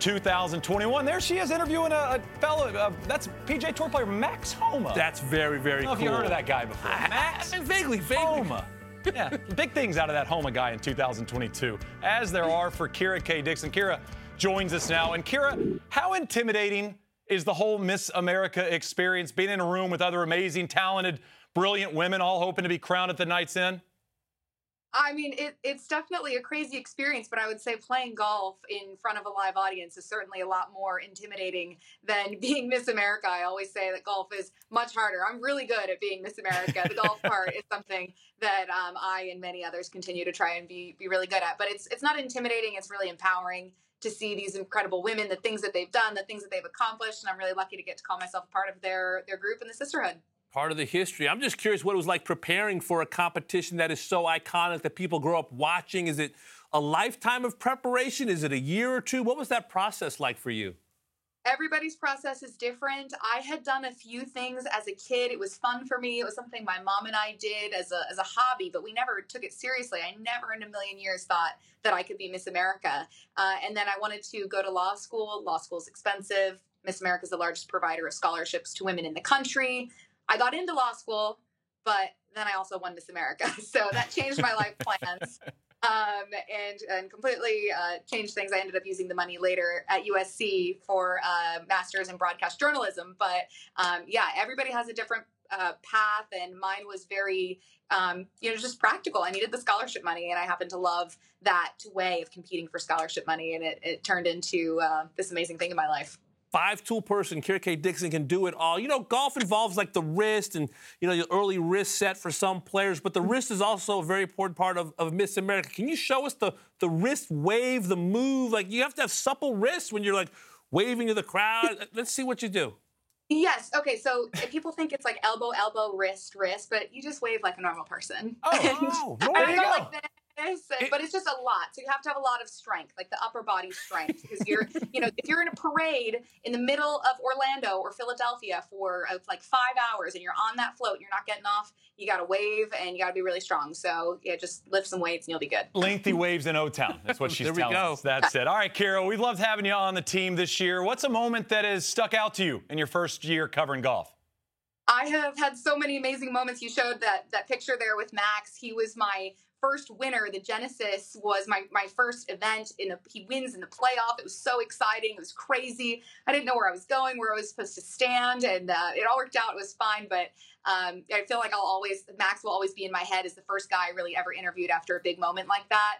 2021. There she is interviewing a fellow, that's PGA Tour player Max Homa. That's very, very cool. I don't know if you heard of that guy before. Max Vaguely. Homa. Yeah, big things out of that Homa guy in 2022, as there are for Kira K. Dixon. Kira joins us now. And Kira, how intimidating is the whole Miss America experience, being in a room with other amazing, talented, brilliant women all hoping to be crowned at the night's end? I mean, it's definitely a crazy experience, but I would say playing golf in front of a live audience is certainly a lot more intimidating than being Miss America. I always say that golf is much harder. I'm really good at being Miss America. The golf part is something that I and many others continue to try and be really good at. But it's not intimidating. It's really empowering to see these incredible women, the things that they've done, the things that they've accomplished. And I'm really lucky to get to call myself a part of their group and the sisterhood. Part of the history. I'm just curious what it was like preparing for a competition that is so iconic that people grow up watching. Is it a lifetime of preparation? Is it a year or two? What was that process like for you? Everybody's process is different. I had done a few things as a kid. It was fun for me. It was something my mom and I did as a hobby, but we never took it seriously. I never in a million years thought that I could be Miss America. And then I wanted to go to law school. Law school is expensive. Miss America is the largest provider of scholarships to women in the country. I got into law school, but then I also won Miss America. So that changed my life plans and completely changed things. I ended up using the money later at USC for master's in broadcast journalism. But yeah, everybody has a different path, and mine was very, just practical. I needed the scholarship money, and I happened to love that way of competing for scholarship money, and it turned into this amazing thing in my life. 5-tool person, Kira K. Dixon, can do it all. You know, golf involves like the wrist and, you know, your early wrist set for some players, but the wrist is also a very important part of Miss America. Can you show us the wrist wave, the move? Like, you have to have supple wrists when you're, like, waving to the crowd. Let's see what you do. Yes. Okay. So people think it's like elbow, wrist, but you just wave like a normal person. Oh, there I you go go. like this, but it's just a lot. So you have to have a lot of strength, like the upper body strength, because you're, you know, if you're in a parade in the middle of Orlando or Philadelphia for like 5 hours and you're on that float, and you're not getting off, you got to wave and you got to be really strong. So yeah, just lift some weights and you'll be good. Lengthy waves in O-Town. That's what she's telling us. That's it. All right, Kira, we loved having you on the team this year. What's a moment that has stuck out to you in your first year covering golf? I have had so many amazing moments. You showed that picture there with Max. He was my first winner. The Genesis was my first event. He wins in the playoff. It was so exciting. It was crazy. I didn't know where I was going, where I was supposed to stand, and it all worked out. It was fine, but I feel like Max will always be in my head as the first guy I really ever interviewed after a big moment like that.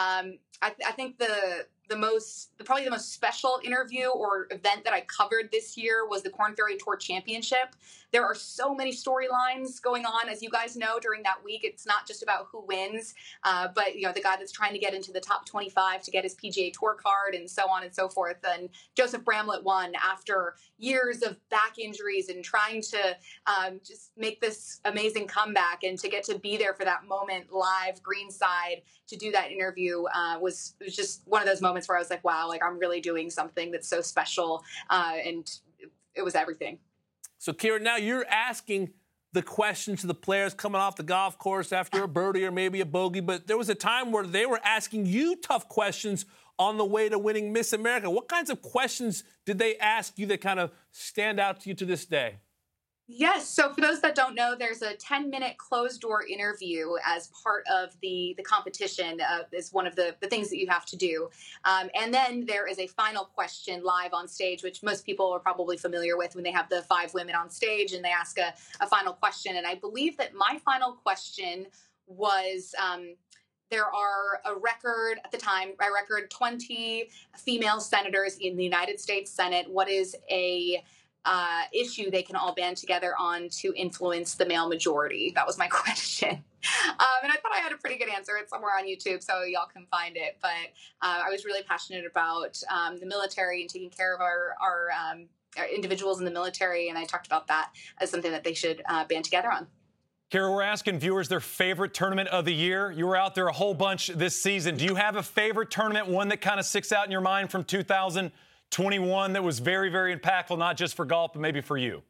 I think probably the most special interview or event that I covered this year was the Korn Ferry Tour Championship. There are so many storylines going on, as you guys know, during that week. It's not just about who wins, but you know, the guy that's trying to get into the top 25 to get his PGA Tour card and so on and so forth. And Joseph Bramlett won after years of back injuries and trying to just make this amazing comeback, and to get to be there for that moment live greenside to do that interview was just one of those moments where I was like, wow, like I'm really doing something that's so special, and it was everything. So, Kira, now you're asking the questions to the players coming off the golf course after a birdie or maybe a bogey, but there was a time where they were asking you tough questions on the way to winning Miss America. What kinds of questions did they ask you that kind of stand out to you to this day? Yes. So for those that don't know, there's a 10-minute closed-door interview as part of the competition. Is one of the things that you have to do. And then there is a final question live on stage, which most people are probably familiar with when they have the 5 women on stage and they ask a final question. And I believe that my final question was... there are at the time, 20 female senators in the United States Senate. What is a issue they can all band together on to influence the male majority? That was my question. And I thought I had a pretty good answer. It's somewhere on YouTube, so y'all can find it. But I was really passionate about the military and taking care of our individuals in the military, and I talked about that as something that they should band together on. Kira, we're asking viewers their favorite tournament of the year. You were out there a whole bunch this season. Do you have a favorite tournament, one that kind of sticks out in your mind from 2021 that was very, very impactful, not just for golf, but maybe for you?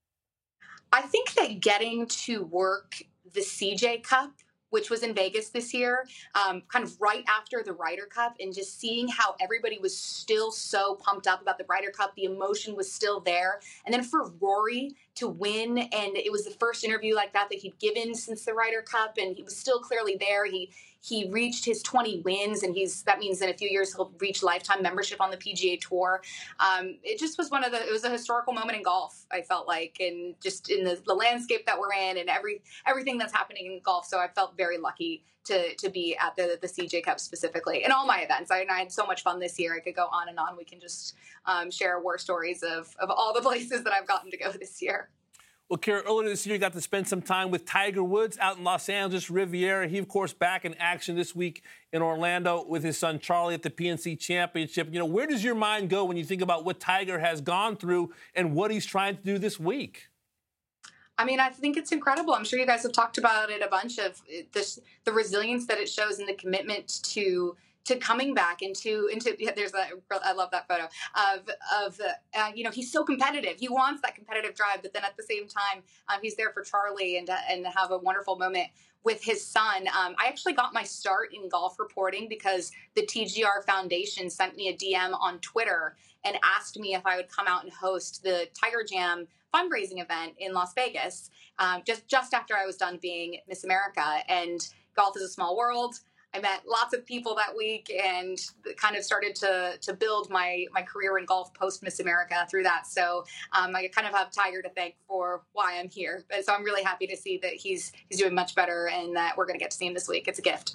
I think that getting to work the CJ Cup, which was in Vegas this year, kind of right after the Ryder Cup, and just seeing how everybody was still so pumped up about the Ryder Cup, the emotion was still there. And then for Rory to win, and it was the first interview like that he'd given since the Ryder Cup, and he was still clearly there. He reached his 20 wins, and that means in a few years he'll reach lifetime membership on the PGA Tour. It just was it was a historical moment in golf, I felt like, and just in the landscape that we're in and everything that's happening in golf. So I felt very lucky to be at the CJ Cup specifically, and all my events. I had so much fun this year. I could go on and on. We can just share war stories of all the places that I've gotten to go this year. Well, Kira, earlier this year, you got to spend some time with Tiger Woods out in Los Angeles Riviera. He, of course, back in action this week in Orlando with his son Charlie at the PNC Championship. You know, where does your mind go when you think about what Tiger has gone through and what he's trying to do this week? I mean, I think it's incredible. I'm sure you guys have talked about it a bunch of the resilience that it shows and the commitment to coming back into I love that photo of you know, he's so competitive. He wants that competitive drive, but then at the same time, he's there for Charlie and have a wonderful moment with his son. I actually got my start in golf reporting because the TGR Foundation sent me a DM on Twitter and asked me if I would come out and host the Tiger Jam fundraising event in Las Vegas, just after I was done being Miss America. And golf is a small world. I met lots of people that week and kind of started to build my career in golf post Miss America through that. So I kind of have Tiger to thank for why I'm here. So I'm really happy to see that he's doing much better and that we're going to get to see him this week. It's a gift.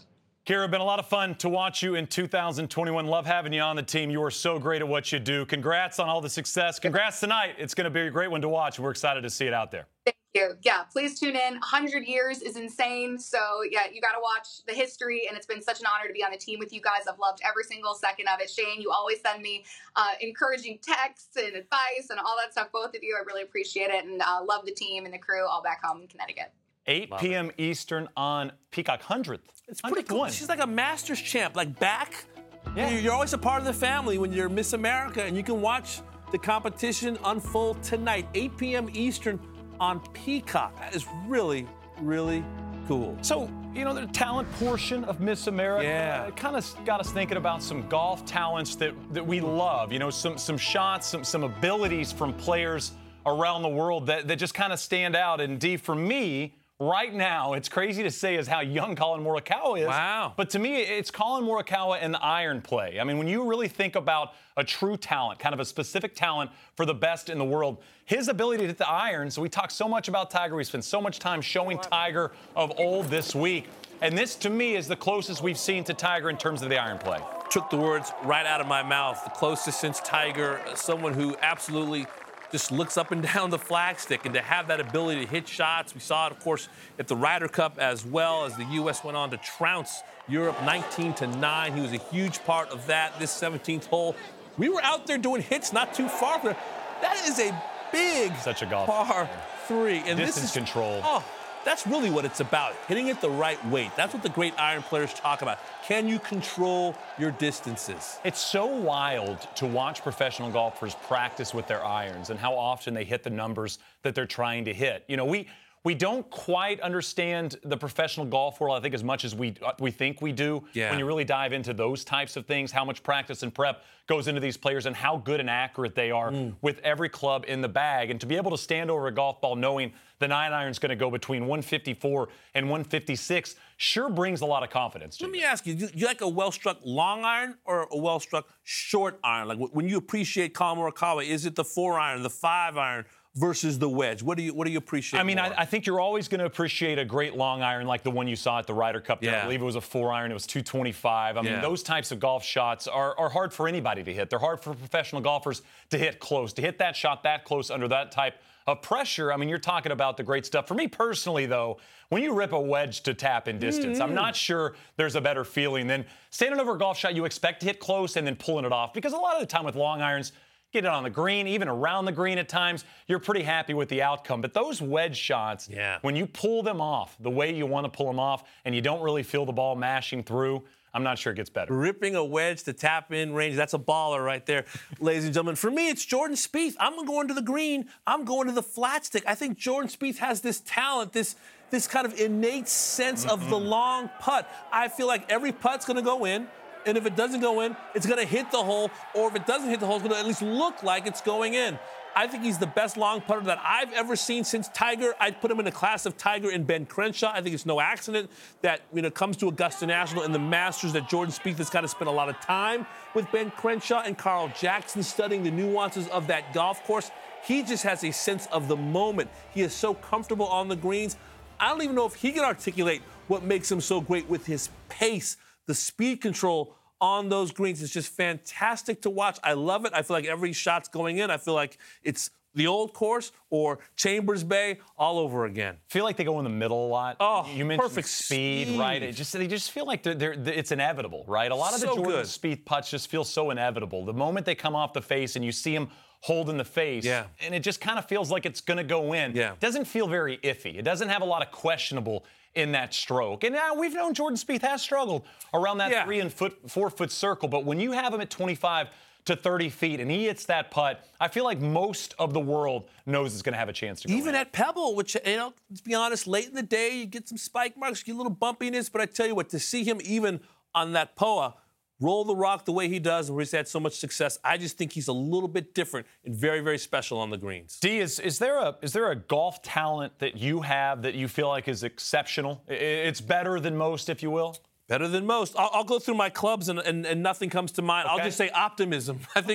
Kira, been a lot of fun to watch you in 2021. Love having you on the team. You are so great at what you do. Congrats on all the success. Congrats tonight. It's going to be a great one to watch. We're excited to see it out there. Thank you. Yeah, please tune in. 100 years is insane. So, yeah, you got to watch the history, and it's been such an honor to be on the team with you guys. I've loved every single second of it. Shane, you always send me encouraging texts and advice and all that stuff. Both of you, I really appreciate it, and love the team and the crew all back home in Connecticut. 8 p.m. Eastern on Peacock. 100th. It's pretty cool. She's like a Masters champ, like back. Yeah. You're always a part of the family when you're Miss America, and you can watch the competition unfold tonight, 8 p.m. Eastern on Peacock. That is really, really cool. So, you know, the talent portion of Miss America, it kind of got us thinking about some golf talents that we love. You know, some shots, some abilities from players around the world that just kind of stand out. And, D, for me, right now, it's crazy to say is how young Colin Morikawa is. Wow. But to me, it's Colin Morikawa and the iron play. I mean, when you really think about a true talent, kind of a specific talent for the best in the world, his ability to hit the irons, we talk so much about Tiger. We spent so much time showing Tiger of old this week. And this, to me, is the closest we've seen to Tiger in terms of the iron play. Took the words right out of my mouth. The closest since Tiger, someone who absolutely just looks up and down the flagstick, and to have that ability to hit shots. We saw it, of course, at the Ryder Cup as well, as the U.S. went on to trounce Europe 19-9. He was a huge part of that, this 17th hole. We were out there doing hits not too far from there. That is a big Such a golf par 3. And distance this is control. Oh, that's really what it's about, hitting it the right weight. That's what the great iron players talk about. Can you control your distances? It's so wild to watch professional golfers practice with their irons and how often they hit the numbers that they're trying to hit. You know, we don't quite understand the professional golf world, I think, as much as we think we do. Yeah. When you really dive into those types of things, how much practice and prep goes into these players and how good and accurate they are with every club in the bag. And to be able to stand over a golf ball knowing the 9-iron's going to go between 154 and 156 sure brings a lot of confidence to Let me ask you, you like a well-struck long iron or a well-struck short iron? Like when you appreciate Colin Morikawa, is it the 4-iron, the 5-iron versus the wedge? What do you appreciate? I mean, more? I think you're always going to appreciate a great long iron like the one you saw at the Ryder Cup. Yeah. I believe it was a 4-iron. It was 225. I mean, those types of golf shots are hard for anybody to hit. They're hard for professional golfers to hit close, to hit that shot that close under that type of pressure. I mean, you're talking about the great stuff. For me personally, though, when you rip a wedge to tap in distance, I'm not sure there's a better feeling than standing over a golf shot you expect to hit close and then pulling it off. Because a lot of the time with long irons, get it on the green, even around the green at times, you're pretty happy with the outcome. But those wedge shots, when you pull them off the way you want to pull them off and you don't really feel the ball mashing through, I'm not sure it gets better. Ripping a wedge to tap in range, that's a baller right there, ladies and gentlemen. For me, it's Jordan Spieth. I'm going to the green. I'm going to the flat stick. I think Jordan Spieth has this talent, this kind of innate sense of the long putt. I feel like every putt's going to go in. And if it doesn't go in, it's going to hit the hole. Or if it doesn't hit the hole, it's going to at least look like it's going in. I think he's the best long putter that I've ever seen since Tiger. I'd put him in the class of Tiger and Ben Crenshaw. I think it's no accident that when it comes to Augusta National and the Masters that Jordan Spieth has got to spend a lot of time with Ben Crenshaw and Carl Jackson studying the nuances of that golf course. He just has a sense of the moment. He is so comfortable on the greens. I don't even know if he can articulate what makes him so great with his pace. The speed control on those greens is just fantastic to watch. I love it. I feel like every shot's going in. I feel like it's the old course or Chambers Bay all over again. I feel like they go in the middle a lot. Oh, you mentioned perfect speed, right? They just feel like it's inevitable, right? A lot of the Jordan Spieth putts just feel so inevitable. The moment they come off the face and you see them holding the face, and it just kind of feels like it's going to go in. It doesn't feel very iffy. It doesn't have a lot of questionable in that stroke. And now we've known Jordan Spieth has struggled around that 3 and 4 foot circle, but when you have him at 25 to 30 feet and he hits that putt, I feel like most of the world knows it's going to have a chance to go Even in. at Pebble, which, let's be honest, late in the day, you get some spike marks, you get a little bumpiness, but I tell you what, to see him even on that POA roll the rock the way he does and where he's had so much success, I just think he's a little bit different and very, very special on the greens. D, is there a golf talent that you have that you feel like is exceptional? It's better than most, if you will? Better than most. I'll go through my clubs and nothing comes to mind. I'll just say optimism. I think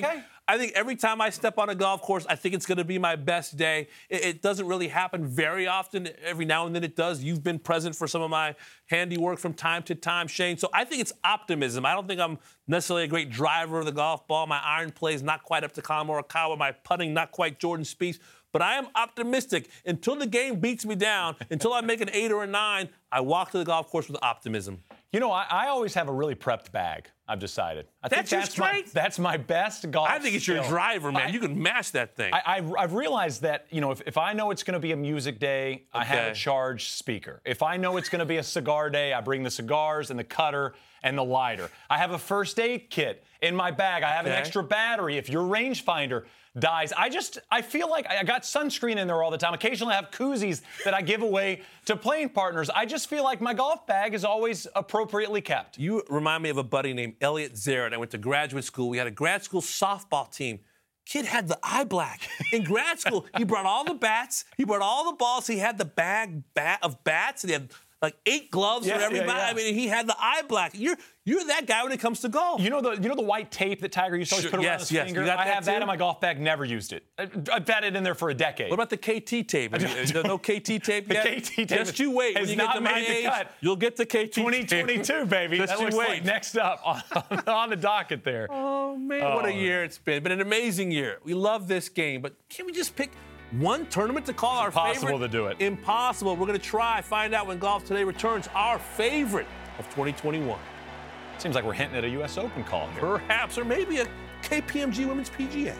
I think every time I step on a golf course, I think it's going to be my best day. It doesn't really happen very often. Every now and then it does. You've been present for some of my handiwork from time to time, Shane. So I think it's optimism. I don't think I'm necessarily a great driver of the golf ball. My iron play is not quite up to Collin Morikawa. My putting not quite Jordan Spieth. But I am optimistic. Until the game beats me down, until I make an 8 or a 9, I walk to the golf course with optimism. You know, I always have a really prepped bag, I've decided. I think that's my best golf I think it's skill. your driver, man. You can mash that thing. I've realized that, you know, if I know it's going to be a music day, I have a charged speaker. If I know it's going to be a cigar day, I bring the cigars and the cutter and the lighter. I have a first aid kit in my bag. I have an extra battery if your rangefinder dies. I feel like I got sunscreen in there all the time. Occasionally I have koozies that I give away to playing partners. I just feel like my golf bag is always appropriately kept. You remind me of a buddy named Elliot Zarrett. I went to graduate school. We had a grad school softball team. Kid had the eye black. In grad school, he brought all the bats. He brought all the balls. He had the bag of bats. And he had like 8 gloves for everybody. Yeah. I mean, he had the eye black. You're that guy when it comes to golf. You know the white tape that Tiger used to always put around his finger? You got I that have that in my golf bag, never used it. I've had it in there for a decade. What about the KT tape? No KT tape yet? The KT tape Just you wait. When you get to my age, you'll get the KT 2022, baby. Just that you looks wait. like next up on the docket there. Oh, man, what a year it's been. Been an amazing year. We love this game, but can we just pick one tournament to call our favorite? Impossible to do it. Impossible. We're going to try, find out when Golf Today returns our favorite of 2021. Seems like we're hinting at a U.S. Open call here. Perhaps, or maybe a KPMG Women's PGA.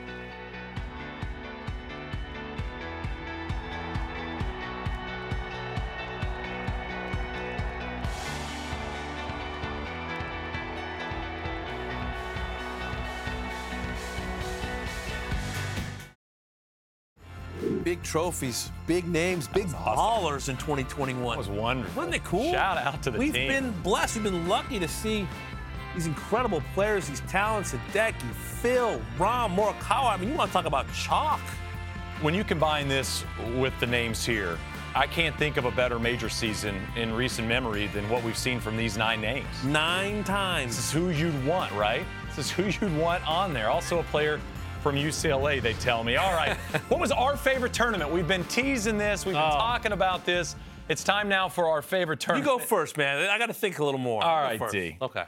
Big trophies, big names, big ballers in 2021. That was wonderful. Wasn't it cool? Shout out to the team. We've been blessed. We've been lucky to see these incredible players, these talents, Hideki, Phil, Rahm, Morikawa. I mean, you want to talk about chalk. When you combine this with the names here, I can't think of a better major season in recent memory than what we've seen from these 9 names. 9 times. This is who you'd want, right? This is who you'd want on there. Also a player from UCLA, they tell me. All right, what was our favorite tournament? We've been teasing this. We've been talking about this. It's time now for our favorite tournament. You go first, man. I got to think a little more. All right, D. Okay.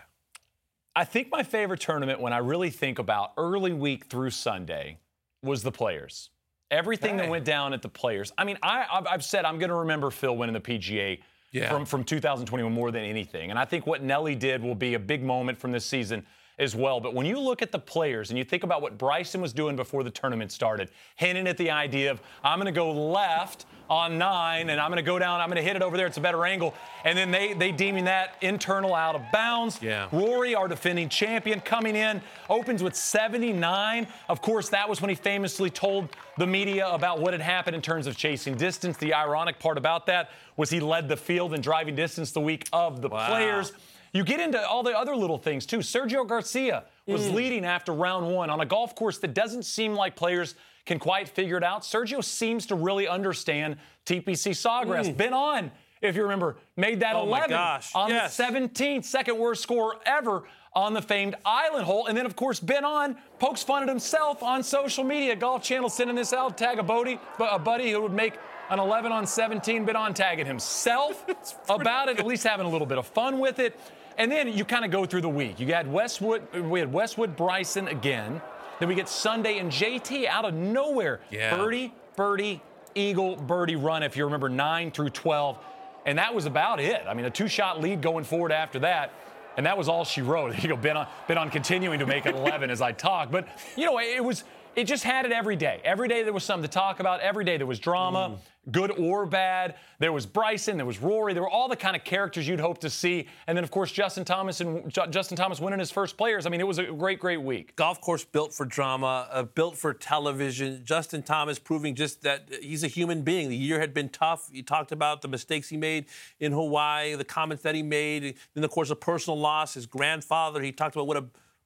I think my favorite tournament, when I really think about early week through Sunday, was the Players. Everything that went down at the Players. I mean, I've said I'm going to remember Phil winning the PGA from 2021 more than anything. And I think what Nelly did will be a big moment from this season as well. But when you look at the Players and you think about what Bryson was doing before the tournament started, hinting at the idea of, I'm going to go left on 9, and I'm going to go down, I'm going to hit it over there, it's a better angle. And then they deeming that internal out of bounds. Yeah. Rory, our defending champion, coming in, opens with 79. Of course, that was when he famously told the media about what had happened in terms of chasing distance. The ironic part about that was he led the field in driving distance the week of the Players. You get into all the other little things, too. Sergio Garcia was leading after round 1 on a golf course that doesn't seem like players can quite figure it out. Sergio seems to really understand TPC Sawgrass. Been on, if you remember, made that 11 on the 17th, second worst score ever on the famed Island hole. And then, of course, Ben On pokes fun at himself on social media. Golf Channel sending this out, tag a buddy who would make an 11 on 17, Ben On tagging himself about it, at least having a little bit of fun with it. And then you kind of go through the week. We had Westwood, Bryson again. Then we get Sunday and JT out of nowhere. Yeah. Birdie, eagle, birdie run, if you remember, 9 through 12. And that was about it. I mean, a 2-shot lead going forward after that. And that was all she wrote. You know, been on continuing to make it 11 as I talk. But, you know, it just had it every day. Every day there was something to talk about. Every day there was drama, good or bad. There was Bryson. There was Rory. There were all the kind of characters you'd hope to see. And then, of course, Justin Thomas winning his first Players. I mean, it was a great, great week. Golf course built for drama, built for television. Justin Thomas proving just that he's a human being. The year had been tough. He talked about the mistakes he made in Hawaii, the comments that he made. Then, of course, a personal loss. His grandfather. He talked about what a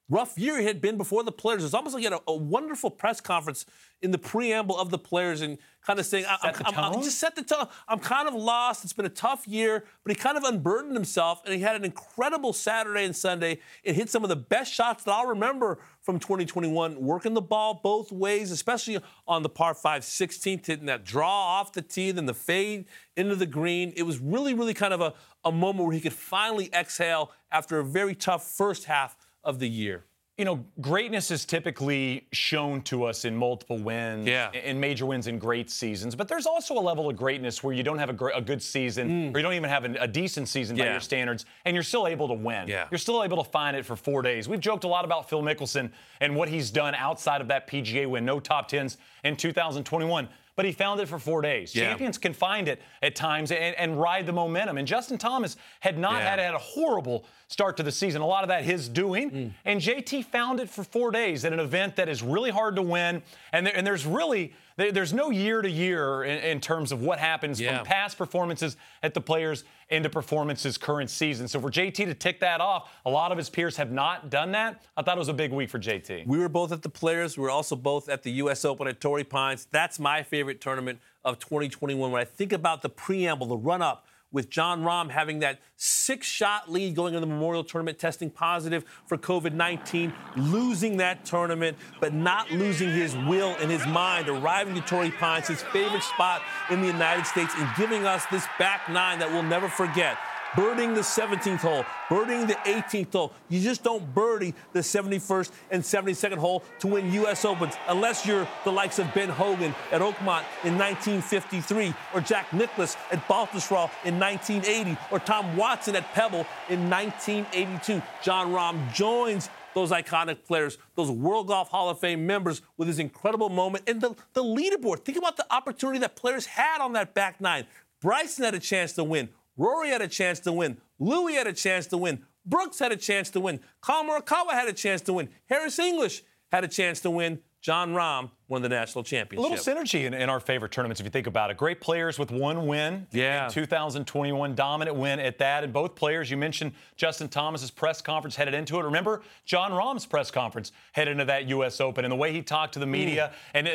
rough year it had been before the players. It's almost like he had a wonderful press conference in the preamble of the players and kind of saying, just set the tone. I'm kind of lost. It's been a tough year, but he kind of unburdened himself, and he had an incredible Saturday and Sunday and hit some of the best shots that I'll remember from 2021, working the ball both ways, especially on the par 5 16th, hitting that draw off the tee, then the fade into the green. It was really, really kind of a moment where he could finally exhale after a very tough first half of the year. You know, greatness is typically shown to us in multiple wins, in major wins in great seasons. But there's also a level of greatness where you don't have a good season, or you don't even have a decent season by your standards, and you're still able to win. You're still able to find it for 4 days. We've joked a lot about Phil Mickelson and what he's done outside of that PGA win. No top 10s in 2021. But he found it for 4 days. Champions can find it at times and ride the momentum. And Justin Thomas had not had a horrible start to the season. A lot of that his doing. And JT found it for 4 days at an event that is really hard to win. And there's no year to year in terms of what happens from past performances at the Players into performances current season. So for JT to tick that off, a lot of his peers have not done that. I thought it was a big week for JT. We were both at the Players. We were also both at the U.S. Open at Torrey Pines. That's my favorite tournament of 2021. When I think about the preamble, the run-up, with Jon Rahm having that 6-shot lead going into the Memorial Tournament, testing positive for COVID-19, losing that tournament, but not losing his will and his mind, arriving to Torrey Pines, his favorite spot in the United States, and giving us this back nine that we'll never forget. Birdieing the 17th hole, birdieing the 18th hole. You just don't birdie the 71st and 72nd hole to win U.S. Opens unless you're the likes of Ben Hogan at Oakmont in 1953 or Jack Nicklaus at Baltusrol in 1980 or Tom Watson at Pebble in 1982. Jon Rahm joins those iconic players, those World Golf Hall of Fame members with his incredible moment. And the leaderboard, think about the opportunity that players had on that back nine. Bryson had a chance to win. Rory had a chance to win. Louis had a chance to win. Brooks had a chance to win. Colin Morikawa had a chance to win. Harris English had a chance to win. Jon Rahm won the national championship. A little synergy in our favorite tournaments, if you think about it. Great players with one win in 2021, dominant win at that. And both players, you mentioned Justin Thomas's press conference headed into it. Remember Jon Rahm's press conference headed into that U.S. Open and the way he talked to the media. And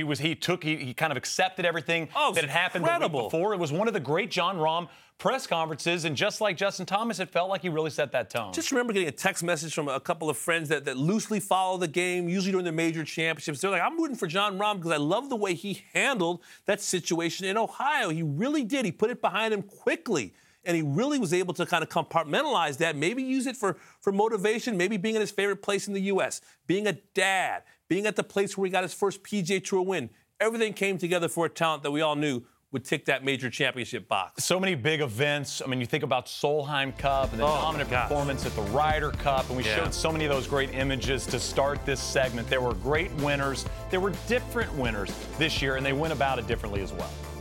he kind of accepted everything that had happened the week before. It was one of the great Jon Rahm press conferences, and just like Justin Thomas, it felt like he really set that tone. Just remember getting a text message from a couple of friends that loosely follow the game, usually during the major championships. They're like, I'm rooting for Jon Rahm because I love the way he handled that situation in Ohio. He really did. He put it behind him quickly, and he really was able to kind of compartmentalize that, maybe use it for motivation, maybe being in his favorite place in the U.S., being a dad, being at the place where he got his first PGA Tour win. Everything came together for a talent that we all knew would tick that major championship box. So many big events. I mean, you think about Solheim Cup and the dominant performance at the Ryder Cup, and we showed so many of those great images to start this segment. There were great winners. There were different winners this year, and they went about it differently as well.